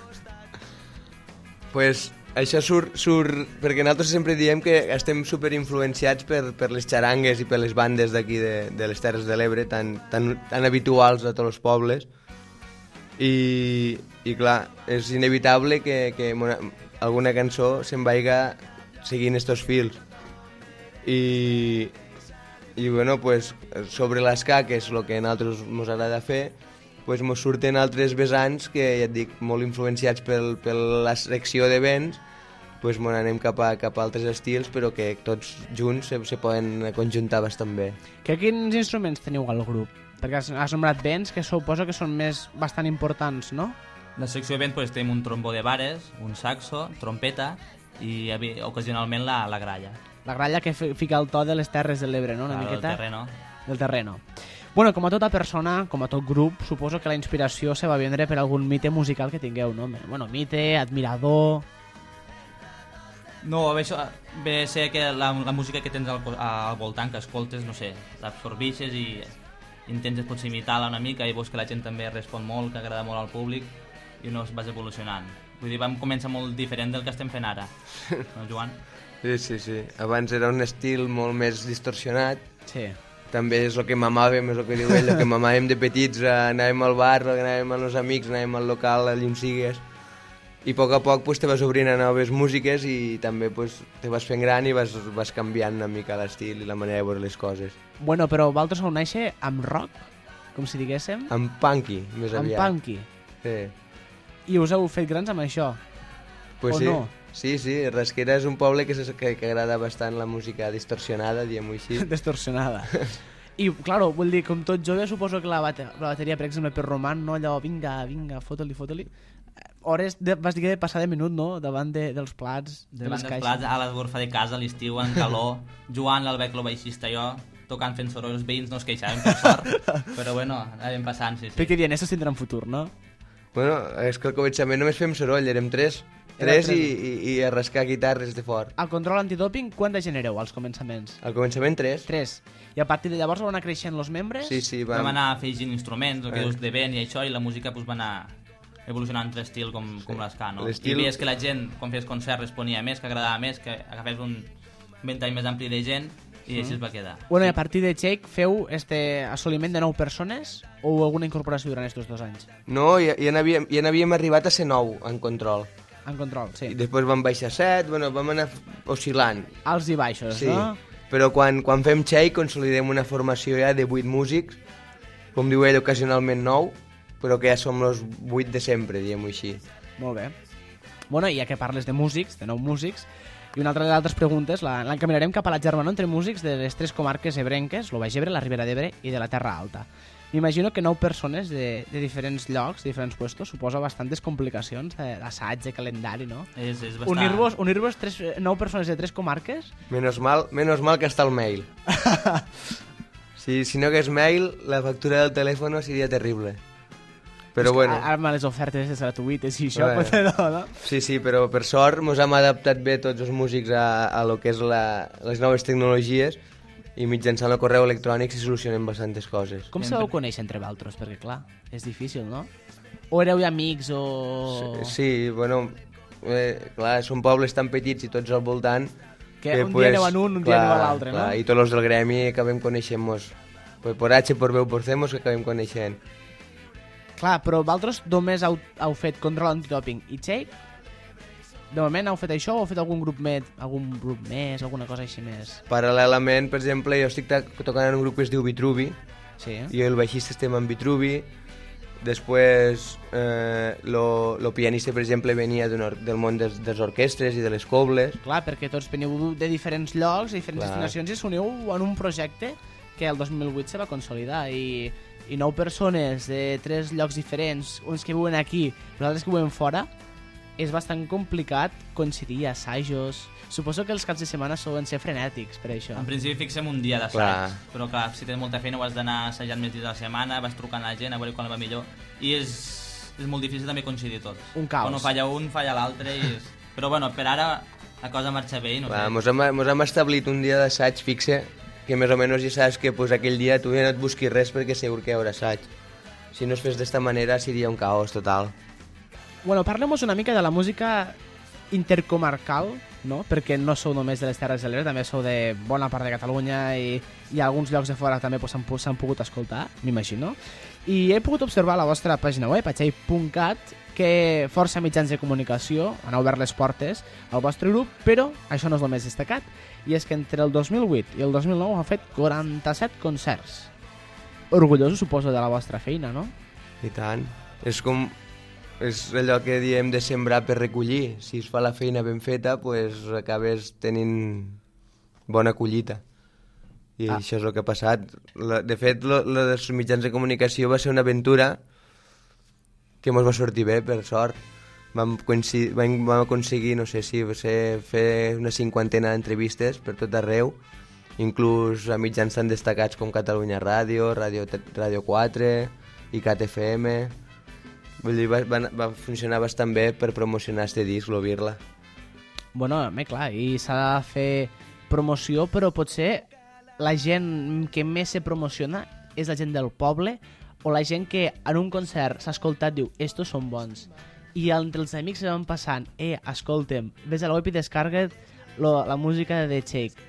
K: Pues això surt perquè nosaltres sempre diem que estem superinfluenciats per les xarangues i per les bandes d'aquí de les Terres de l'Ebre, tan habituals a tots els pobles. I clar, és inevitable que alguna cançó se'n vaiga seguint estos fils. I bueno, pues, sobre l'esca, que és el que a nosaltres ens agrada fer, pues, mos surten altres vessants que, ja et dic, molt influenciats per la secció de vents, pues, mos anem cap a altres estils, però que tots junts se poden conjuntar bastant bé.
A: Quins instruments teniu al grup? Perquè has nombrat vents, que suposo que són bastant importants, no?
L: La secció de vent pues, tenim un trombó de vares, un saxo, trompeta i ocasionalment la gralla.
A: La gralla que fica el to de les Terres de l'Ebre, no? Una miqueta?
L: Del
A: terreno. Bueno, com a tota persona, com a tot grup, suposo que la inspiració se va vendre per algun mite musical que tingueu, no? Bueno, mite, admirador...
L: No, ve a ser que la música que tens al voltant, que escoltes, no sé, l'absorbixes i intentes potser imitar-la una mica i veus que la gent també respon molt, que agrada molt al públic i no vas evolucionant. Vull dir, vam començar molt diferent del que estem fent ara, no, Joan?
K: Sí. Abans era un estil molt més distorsionat.
A: Sí.
K: també és el que mamàvem, és el que diu ell, el que mamàvem de petits, anàvem al bar, anàvem amb els amics, anàvem al local, allà on sigues, i a poc pues, te vas obrint a noves músiques i també pues, te vas fent gran i vas canviant una mica l'estil i la manera de veure les coses.
A: Bueno, però vosaltres heu néixer amb rock, com si diguéssim?
K: Amb punky, més aviat.
A: Amb punky.
K: Sí.
A: I us heu fet grans amb això?
K: Pues
A: o
K: sí.
A: no?
K: Sí, Rasquera és un poble que agrada bastant la música distorsionada, diguem-ho així.
A: Distorsionada. I, claro, vull dir, com tot jove, suposo que la bateria, per exemple, per Roman, no? Allò, vinga, fota-li. Hores, vas dir que de passar de minut, no? Davant dels plats, de les caixes.
L: Davant dels plats, a l'esborfa de casa, a l'estiu, en calor, Joan, l'Albec, el baixista, jo, tocant fent soroll, els veïns no es queixaven, per sort, però bueno, anàvem passant, sí.
A: Perquè dient, estos tindran futur, no?
K: Bueno, és que al començament només fem soroll, érem tres i a rascar guitarres de fort.
A: Al control antidoping, quanta gent éreu als començaments?
K: Al començament tres.
A: I a partir de llavors van anar creixent els membres?
K: Sí,
L: vam anar afegint instruments, el que dius de vent i això, i la música pues, va anar evolucionant entre estil com l'esca, no? I veies que la gent, quan feies concert, responia més, que agradava més, que agafés un ventall més ampli de gent, i així es va quedar.
A: Bueno, i a partir de Shake feu este assoliment de 9 persones o alguna incorporació durant aquests 2 anys?
K: No, ja n'havíem arribat a ser 9 en control.
A: En control, sí.
K: I després vam baixar 7, bueno, vam anar oscil·lant.
A: Alts i baixos,
K: sí. No? Però quan fem Shake consolidem una formació ja de 8 músics, com diu ell, ocasionalment 9, però que ja som els 8 de sempre, diguem-ho així.
A: Molt bé. Bueno, i ja que parles de músics, de 9 músics, i una altra de les altres preguntes l'encaminarem cap a la germanor entre músics de les 3 comarques ebrenques, el Baix Ebre, la Ribera d'Ebre i de la Terra Alta. M'imagino que 9 persones de diferents llocs, de diferents puestos, suposa bastantes complicacions d'assaig, de calendari, no?
L: És bastant...
A: Unir-vos 9 persones de 3 comarques?
K: Menos mal que està el mail. Si no hagués mail, la factura del telèfon seria terrible. Però bueno.
A: Ara les ofertes és gratuïtes i això, potser no?
K: Sí, però per sort mos hem adaptat bé tots els músics a lo que és les noves tecnologies i mitjançant el correu electrònic s'hi solucionen bastantes coses.
A: Com se vau conèixer entre vosaltres? Perquè clar, és difícil, no? O éreu amics o...
K: Sí, bueno, clar, són pobles tan petits i tots al voltant
A: que un dia aneu en un dia aneu a l'altre, no?
K: I tots els del gremi acabem coneixent-nos. Por H, por B, por C, mos acabem coneixent.
A: Clar, però vosaltres només heu fet control antidoping i Shake? De moment heu fet això o heu fet algun grup més, alguna cosa així més?
K: Paral·lelament, per exemple, jo estic tocant en un grup que es diu Vitruvi,
A: sí.
K: I el baixista estem en Vitruvi, després lo pianista, per exemple, venia del món de les orquestres i de les cobles.
A: Clar, perquè tots veniu de diferents llocs, de diferents destinacions i s'uniu en un projecte que el 2008 se va consolidar i 9 persones de 3 llocs diferents, uns que viuen aquí, però altres que viuen fora, és bastant complicat coincidir assajos. Suposo que els caps de setmana solen ser frenètics per això.
L: En principi fixem un dia d'assaig, però clar, si tens molta feina ho has d'anar assajant més dies de la setmana, vas trucant a la gent a veure quan va millor, i és molt difícil també coincidir tots.
A: Un caos.
L: Quan falla un, falla l'altre, però bueno, per ara la cosa marxa bé i no sé.
K: Mos hem establit un dia d'assaig fixe, que més o menys ja saps que pues, aquell dia tu ja no et busquis res perquè segur que hi haurà assaig. Si no es fes d'esta manera seria un caos total.
A: Bueno, parlem-nos una mica de la música intercomarcal, no? Perquè no sou només de les Terres de l'Ebre, també sou de bona part de Catalunya i alguns llocs de fora també s'han pogut escoltar, m'imagino. I he pogut observar a la vostra pàgina web, atxai.cat, que força mitjans de comunicació han obert les portes al vostre grup, però això no és el més destacat, i és que entre el 2008 i el 2009 ha fet 47 concerts. Orgullosos, suposo, de la vostra feina, no?
K: I tant. És allò que diem de sembrar per recollir. Si es fa la feina ben feta, pues acabes tenint bona collita. I això és el que ha passat. De fet, dels mitjans de comunicació va ser una aventura que ens va sortir bé, per sort. Vam aconseguir, no sé si va ser fer una 50ena d'entrevistes per tot arreu, inclús a mitjans tan destacats com Catalunya Ràdio, Ràdio 4, ICAT FM. Vull dir, va funcionar bastant bé per promocionar este disc, l'obrir-la.
A: Bueno, clar, i s'ha de fer promoció, però potser la gent que més se promociona és la gent del poble o la gent que en un concert s'ha escoltat diu, estos són bons. I entre els amics se van passant, escolta'm, ves a la web i descarrega't la música de The Shake.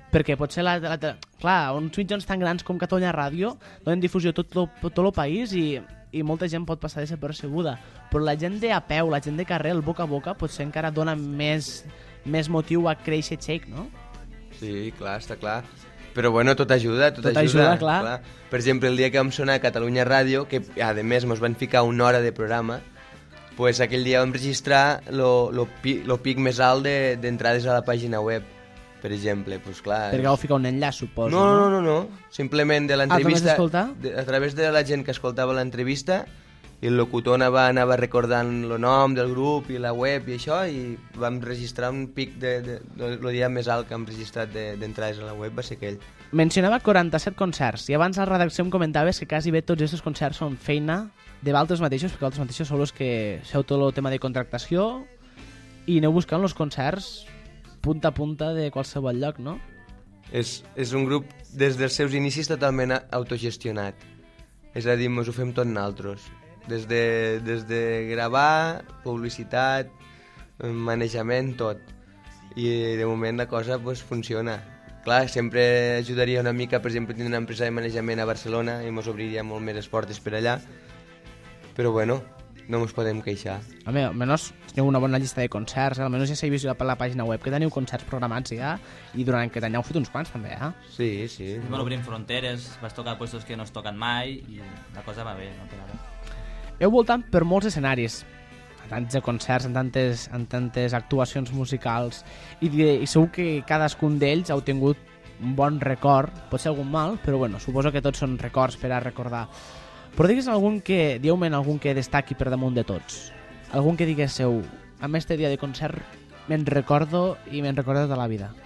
A: perquè potser clar, uns mitjans tan grans com Catalunya Ràdio donen difusió a tot el país i molta gent pot passar desapercebuda, però la gent de a peu, la gent de carrer, el boca a boca, potser encara dona més motiu a créixer Shake, no?
K: Sí, clar, està clar. Però bueno, tot ajuda,
A: clar.
K: Per exemple, el dia que vam sonar a Catalunya Ràdio, que a més mos van ficar una hora de programa, pues aquell dia vam registrar lo pic més alt d'entrades a la pàgina web, per exemple. Pues clar,
A: perquè vau ficar un enllaç, suposo.
K: No. Simplement de l'entrevista,
A: a
K: través de la gent que escoltava l'entrevista, i el locutor anava recordant el nom del grup i la web i això, i vam registrar un pic el dia més alt que hem registrat d'entrades a la web va ser aquell.
A: Mencionava 47 concerts, i abans a la redacció em comentaves que quasi bé tots aquests concerts són feina de vosaltres mateixos, perquè vosaltres mateixos sou els que feu tot el tema de contractació i aneu buscant els concerts punta a punta de qualsevol lloc, no?
K: És un grup des dels seus inicis totalment autogestionat, és a dir, mos ho fem tot nosaltres. Des de gravar, publicitat, manejament, tot. I de moment la cosa pues, funciona. Clar, sempre ajudaria una mica, per exemple, tenir una empresa de manejament a Barcelona i ens obriria molt més les portes per allà. Però bueno, no ens podem queixar.
A: Home, almenys teniu una bona llista de concerts, almenys ja s'ha vist per la pàgina web que teniu concerts programats ja, i durant aquest any heu fet uns quants també, eh?
K: Sí.
L: Bueno, obrim fronteres, vas tocar puestos que no es toquen mai i la cosa va bé, no? Per ara.
A: Heu voltat per molts escenaris, en tants de concerts, en tantes actuacions musicals, i segur que cadascun d'ells heu tingut un bon record, pot ser algun mal, però bueno, suposo que tots són records per a recordar. Però digues algun que destaqui per damunt de tots. Algun que diguéssiu, amb este dia de concert me'n recordo i me'n recordo de la vida.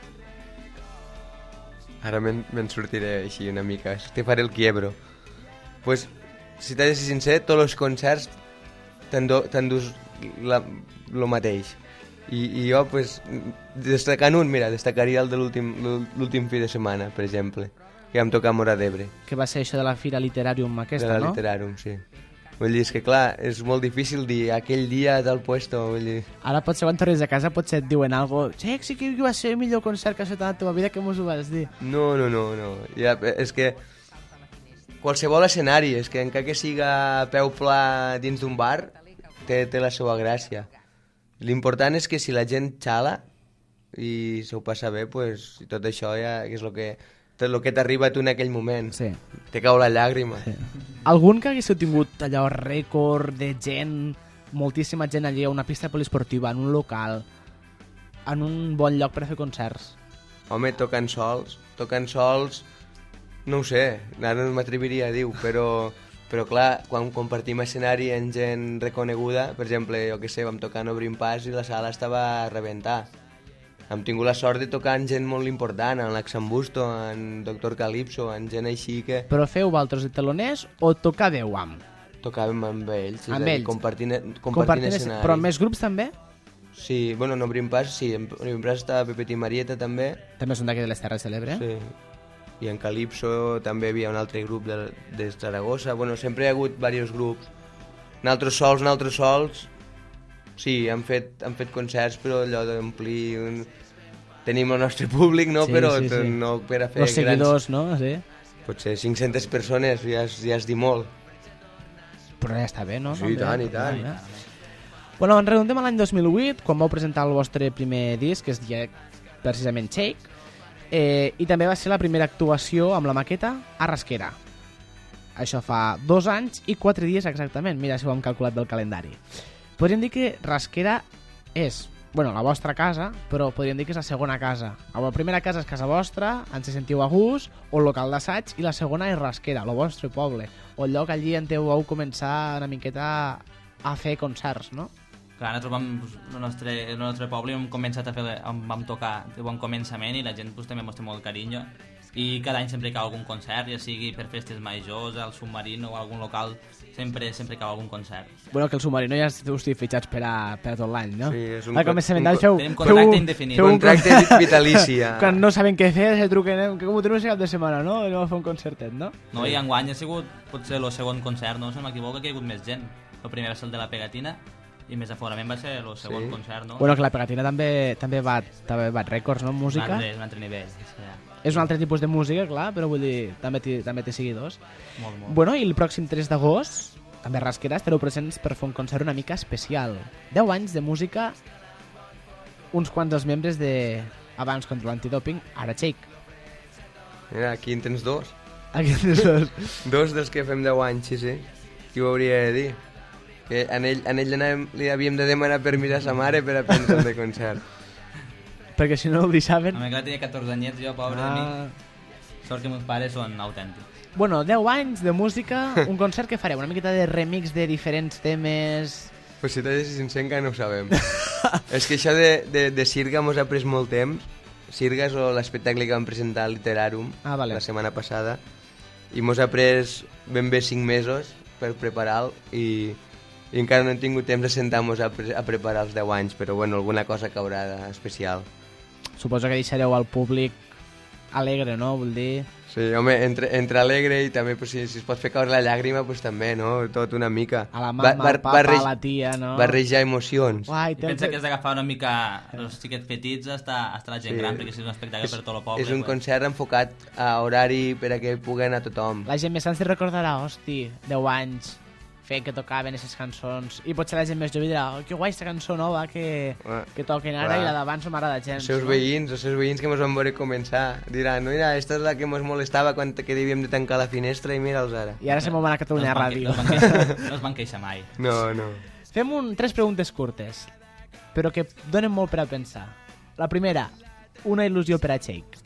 K: Ara me'n sortiré així una mica, te faré el quiebro. Pues, si t'he de ser sincer, tots els concerts t'endús el mateix. I jo, pues, destacant un, destacaria el de l'últim fi de setmana, per exemple, que vam tocar a Móra d'Ebre.
A: Que va ser això de la Fira Literàrium aquesta, no?
K: De la Literàrium, sí. Vull dir, és que clar, és molt difícil dir aquell dia del puesto, vull dir...
A: Ara potser quan tornes a casa potser et diuen algo, sí que va ser el millor concert que has fet a la teva vida, que mos ho vas dir.
K: No. Ja, és que qualsevol escenari, és que encara que siga a peu pla dins d'un bar, té la seva gràcia. L'important és que si la gent xala i s'ho passa bé, pues, tot això ja és el que t'arriba a tu en aquell moment.
A: Sí.
K: Te cau la llàgrima.
A: Sí. Algun que haguéssiu tingut allò rècord de gent, moltíssima gent allà a una pista poliesportiva, en un local, en un bon lloc per a fer concerts?
K: Home, tocant sols, no ho sé, ara no m'atreviria a dir, però clar, quan compartim escenari amb gent reconeguda, per exemple, jo que sé, vam tocar en Obrim Pas i la sala estava a rebentar. Hem tingut la sort de tocar amb gent molt important, en l'Axambusto, en Dr. Calypso, en gent així que...
A: Però feu vosaltres de teloners o tocàveu amb?
K: Tocàvem amb ells,
A: amb ells.
K: Compartint escenari.
A: Però amb més grups també?
K: Sí, bueno, en Obrim Pas, sí, en Obrim Pas estava Pepet i Marieta també.
A: També són d'aquí de les Terres de l'Ebre?
K: Sí. I en Calypso també hi havia un altre grup de Saragossa. Bueno, sempre hi ha hagut diversos grups. Nosaltres sols, sí, han fet concerts, però allò d'omplir... Tenim el nostre públic, no?
A: Sí,
K: però
A: sí.
K: no per a fer
A: los seguidors, no? Sí.
K: Potser 500 persones, ja és dir molt.
A: Però ja està bé, no?
K: Sí, i tant.
A: Bueno, ens remuntem a l'any 2008, quan vau presentar el vostre primer disc, que es deia precisament Shake, i també va ser la primera actuació amb la maqueta a Rasquera. Això fa 2 anys i 4 dies exactament, mira si ho hem calculat del calendari. Podríem dir que Rasquera és, bueno, la vostra casa, però podríem dir que és la segona casa. La primera casa és casa vostra, ens hi sentiu a gust, o el local d'assaig, i la segona és Rasquera, el vostre poble, o el lloc allí on vau començar una miqueta a fer concerts, no?
L: Clar, nosaltres el nostre poble vam tocar de bon començament i la gent també mos té molt carinyo i cada any sempre cau algun concert, ja sigui per festes majors, al Submarino o algun local, sempre cau algun concert.
A: Bueno, que el Submarino ja estic fitxats per a tot l'any, no?
K: Sí, és un...
A: Al començament feu
L: contracte indefinit.
K: Contracte vitalici.
A: Quan no saben què fer, se truquen, que com ho teniu cap de setmana, no? I anem a fer un concertet, no?
L: No, i enguany ha sigut potser el segon concert, no? Si no m'equivoco, que hi ha hagut més gent. El primer va ser el de la Pegatina I més aforament va ser el segon concert, no?
A: Bueno, que la pegatina també bat rècords, no? Música.
L: És un altre nivell. Sí.
A: És un altre tipus de música, clar, però vull dir, també té seguidors.
L: Molt.
A: Bueno, i el pròxim 3 d'agost, també a Rasquera, estareu presents per fer un concert una mica especial. 10 anys de música, uns quants dels membres de abans contra l'antidoping, ara Shake.
K: Mira, aquí en tens dos.
A: Aquí en tens dos.
K: Dos dels que fem 10 anys, sí. Qui ho hauria de dir? Que en ell li havíem de demanar permís a sa mare per aprendre de concert.
A: Perquè si no el deixaven...
L: A mi clar tenia 14 anyets, jo, pobre de mi. Sort que meus pares són autèntics.
A: Bueno, 10 anys de música, un concert que fareu, una miqueta de remix de diferents temes...
K: Pues si t'he de ser sincer, encara no ho sabem. És que això de Sirga mos ha pres molt temps. Sirga és l'espectacle que vam presentar al Literàrum la setmana passada. I mos ha pres ben bé 5 mesos per preparar-lo i encara no hem tingut temps de sentar-nos a preparar els 10 anys, però bueno, alguna cosa caurà d'especial.
A: Suposo que deixareu al públic alegre, no? Vull dir...
K: Sí, home, entre alegre i també pues, si es pot fer caure la llàgrima, pues, també, no? Tot una mica.
A: A la mama, al papa, a la tia, no?
K: Barrejar emocions.
A: Uai,
L: I pensa que has d'agafar una mica els xiquets petits hasta la gent gran, perquè si és un espectacle per tot el poble.
K: És un concert enfocat a horari per a que pugui anar tothom.
A: La gent més gran se recordarà, hosti, 10 anys fent que tocaven aquestes cançons, i potser la gent més jove dirà, oh, que guai, aquesta cançó nova que toquen ara, i la d'abans no m'agrada gens.
K: Els seus veïns que mos van veure començar diran, no, mira, esta és la que mos molestava quan que devíem de tancar la finestra i mira'ls ara.
A: I ara se me'n van a Catalunya Ràdio.
L: No es van queixar mai.
K: No.
A: Fem 3 preguntes curtes, però que donen molt per a pensar. La primera, una il·lusió per a Shake.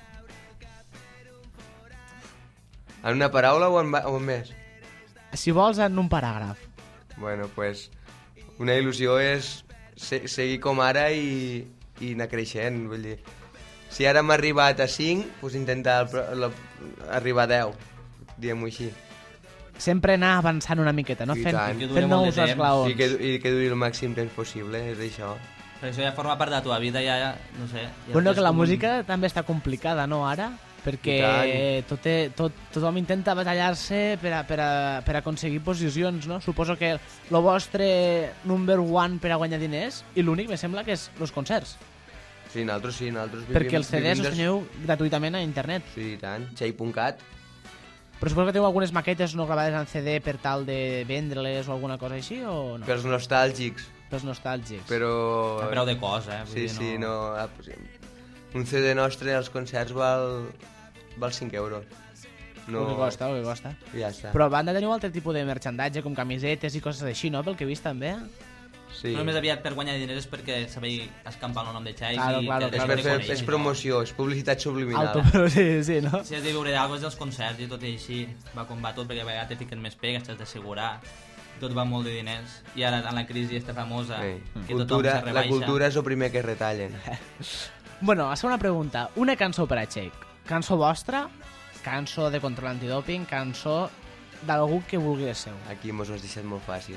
K: En una paraula o en més?
A: Si vols, en un paràgraf.
K: Bueno, pues, una il·lusió és seguir com ara i anar creixent, vull dir. Si ara hem arribat a 5, pues intentar arribar a 10, diguem-ho així.
A: Sempre anar avançant una miqueta, no? Fent nous esglaons.
K: I que duri el màxim temps possible, és això.
L: Però això ja forma part de la teva vida, ja no sé...
A: Bueno, que la música també està complicada, no, ara? Perquè tothom intenta batallar-se per aconseguir posicions, no? Suposo que el vostre number one per a guanyar diners, i l'únic, me sembla, que és els concerts.
K: Sí, nosaltres vivim...
A: Perquè els CDs els teniu gratuïtament a internet.
K: Sí, i tant, xai.cat.
A: Però suposo que teniu algunes maquetes no gravades en CD per tal de vendre-les o alguna cosa així, o no?
K: Pels nostàlgics.
A: Pels nostàlgics.
K: Però...
L: A preu de cosa,
K: Sí, no... Un CD nostre als concerts val 5 euros.
A: No... El que costa.
K: Ja està.
A: Però a banda teniu altre tipus de merchandatge, com camisetes i coses així, no? Pel que he vist també.
K: Sí.
L: No només aviat per guanyar diners és perquè sabeu escampar el nom de Xai.
A: Claro.
K: És promoció, és publicitat subliminal.
A: Sí, no?
L: Si has de veure alguna cosa dels concerts i tot i així, va com va tot, perquè a vegades te fiquen més pegues, t'has d'assegurar, tot va molt de diners. I ara en la crisi està famosa, que tothom se rebaixa.
K: La cultura és el primer que retallen.
A: Bueno, a segona pregunta. Una cançó per a Shake. Cançó vostra, cançó de Contra l'Antidoping, cançó d'algú que vulgui de seu.
K: Aquí mos ho has deixat molt fàcil.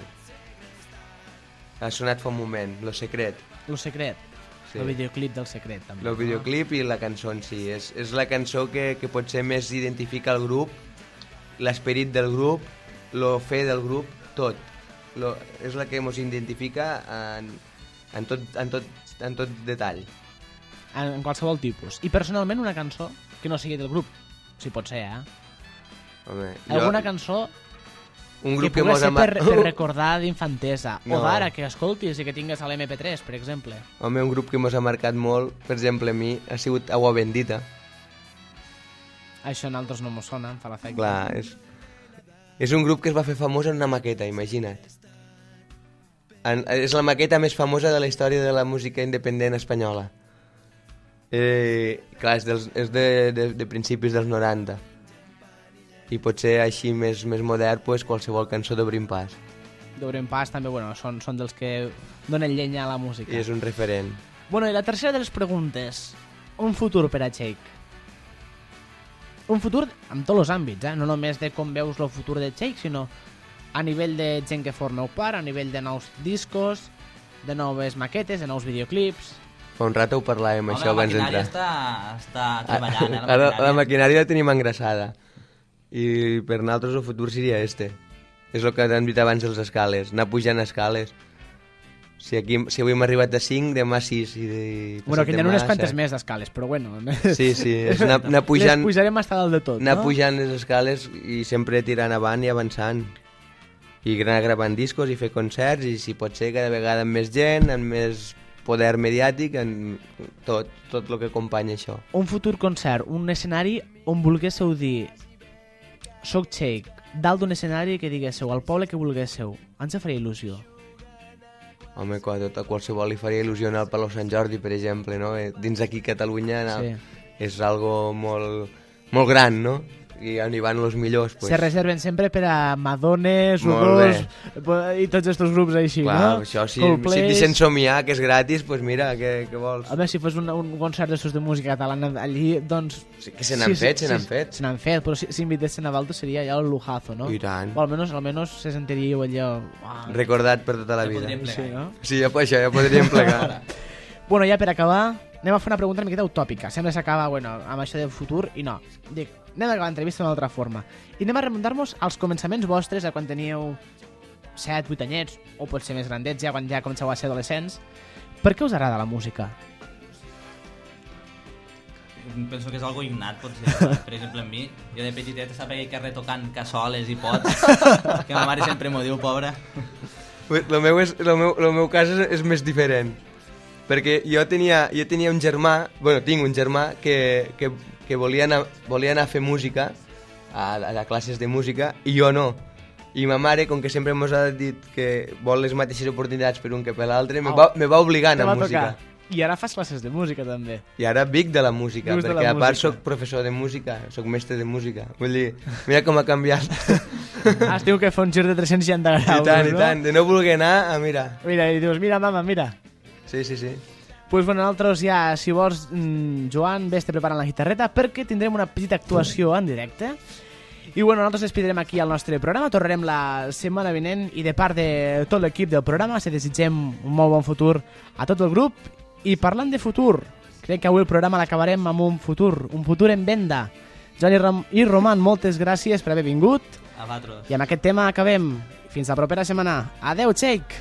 K: Ha sonat fa un moment, Lo Secret.
A: Lo Secret? Sí. El videoclip del Secret, també.
K: El videoclip i la cançó en si. És la cançó que potser més identifica el grup, l'esperit del grup, lo fer del grup, tot. És la que mos identifica en tot detall.
A: En qualsevol tipus. I personalment una cançó que no sigui del grup, si pot ser,
K: Home,
A: alguna cançó
K: un grup
A: que pugui ser per recordar d'infantesa, o d'ara, que escoltis i que tingues a l'MP3, per exemple.
K: Home, un grup que mos ha marcat molt, per exemple, a mi, ha sigut Agua Bendita.
A: Això en altres no mos sona, em fa l'efecte.
K: Clar, és un grup que es va fer famós en una maqueta, imagina't. És la maqueta més famosa de la història de la música independent espanyola. Clar, és de principis dels 90. I potser així més modern, pues, qualsevol cançó d'Obrim Pas.
A: D'Obrim Pas també, bueno, són dels que donen llenya a la música.
K: I és un referent.
A: Bueno, i la tercera de les preguntes. Un futur per a Shake. Un futur en tots els àmbits, no només de com veus el futur de Shake, sinó a nivell de gent que formeu part, a nivell de nous discos, de noves maquetes, de nous videoclips...
K: Fa un rato ho parlàvem, això abans d'entrar.
L: La maquinària està treballant,
K: la maquinària la tenim engraçada. I per nosaltres el futur seria este. És el que han dit abans els escales, anar pujant escales. Si avui hem arribat a 5, demà 6 i
A: bueno, que hi ha unes quantes més d'escales, però bueno.
K: Sí, és anar pujant...
A: Les pujarem hasta dalt de tot,
K: anar pujant les escales i sempre tirant avant i avançant. I anar gravant discos i fer concerts i si pot ser cada vegada amb més gent, amb més poder mediàtic, en tot el que acompanya això.
A: Un futur concert, un escenari on volguéssiu dir soc Cheik, dalt d'un escenari que diguéssiu al poble que volguéssiu, ens faria il·lusió?
K: Home, a qualsevol li faria il·lusió anar al Palau Sant Jordi, per exemple, no? Dins aquí Catalunya és algo molt gran, no? I on hi van els millors. Pues...
A: Se reserven sempre per a Madones, U2 i tots aquests grups així,
K: clar,
A: no?
K: Això, si et deixen somiar, que és gratis, doncs mira, què vols?
A: Home, si fos un concert de música catalana allí, doncs...
K: Sí, que se n'han fet.
A: Se n'han fet, però si invitessin a Valdo seria ja el lujazo, no?
K: I tant.
A: O almenys se sentiríeu allò...
K: Recordat per tota la vida.
A: Sí, no?
K: Sí, això ja podríem plegar.
A: Bueno, ja per acabar, anem a fer una pregunta una miqueta utòpica. Sembla que s'acaba, amb això del futur, i no. Dic, anem a acabar l'entrevista d'una altra forma. I anem a remuntar-nos als començaments vostres, a quan teníeu 7, 8 anyets, o potser més grandets, ja quan ja comenceu a ser adolescents. Per què us agrada la música?
L: Penso que és algo innat, potser. Per exemple, en mi, jo de petitet estava per aquell carrer tocant cassoles i pots, que ma mare sempre m'ho diu, pobra.
K: El meu cas és més diferent, perquè jo tenia un germà, tinc un germà que volia anar a fer música, a classes de música, i jo no. I ma mare, com que sempre ens ha dit que vol les mateixes oportunitats per un que per l'altre, me va obligar a anar a música.
A: I ara fas classes de música, també.
K: I ara vic de la música, perquè a part soc professor de música, soc mestre de música. Vull dir, mira com ha canviat.
A: Es diu que fa un gir de 360 graus,
K: I tant, de no voler anar a mirar.
A: Mira, i dius, mira, mama, mira.
K: Sí.
A: Pues bueno, nosaltres ja, si vols, Joan, vés-te preparant la guitarreta perquè tindrem una petita actuació en directe. I bueno, nosaltres despedirem aquí el nostre programa, tornarem la setmana vinent i de part de tot l'equip del programa se desitgem un molt bon futur a tot el grup. I parlant de futur, crec que avui el programa l'acabarem amb un futur en venda. Joan i Roman, moltes gràcies per haver vingut.
L: A vosaltres.
A: I amb aquest tema acabem. Fins la propera setmana. Adeu, Cheik!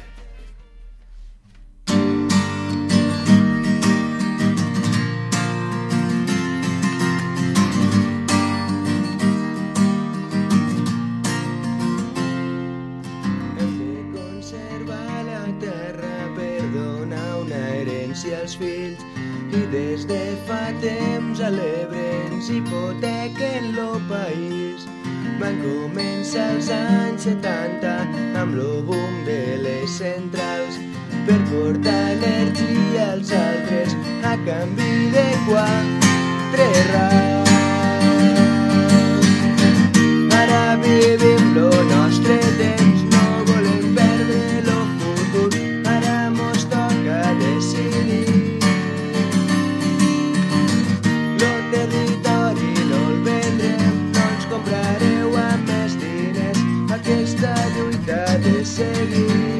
J: Els fills i des de fa temps a l'Ebre ens hipotequen lo país. Van començar els anys 70 amb lo boom de les centrals per portar energia als altres a canvi de 4 rals. Ara vivim lo nostre temps, no volem perdre lo futur, ara mos toca decidir. Comprareu amb més diners aquesta lluita de seguir.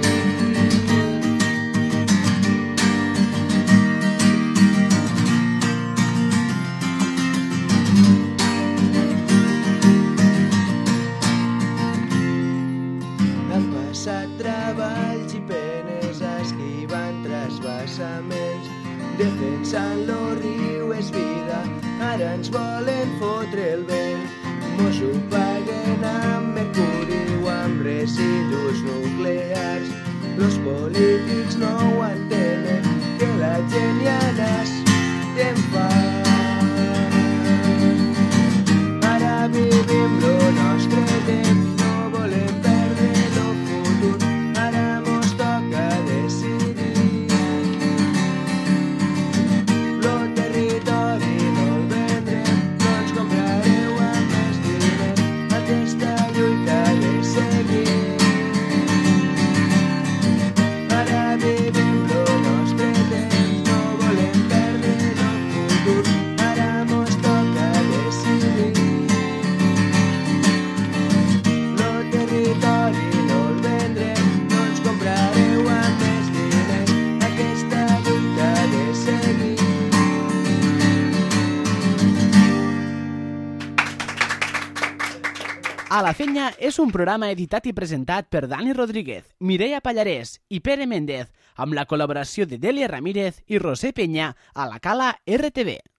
J: Han passat treballs i penes esquivant trasbassaments, defensant lo riu és vida, ara ens volen fotre el vent. Mos ho paguen amb mercuri o amb residus nuclears. Los polítics no ho entenen, que la gent ja n'estem farts. Ara vivim lo nostre temps, no volem perdre lo futur, ara mos toca decidir. Lo territori no el vendrem, no ens comprareu amb aquesta lluita de seguir. Ara vivim
A: la Fenya és un programa editat i presentat per Dani Rodríguez, Mireia Pallarès i Pere Méndez, amb la col·laboració de Delia Ramírez i Roser Peña a la Cala RTV.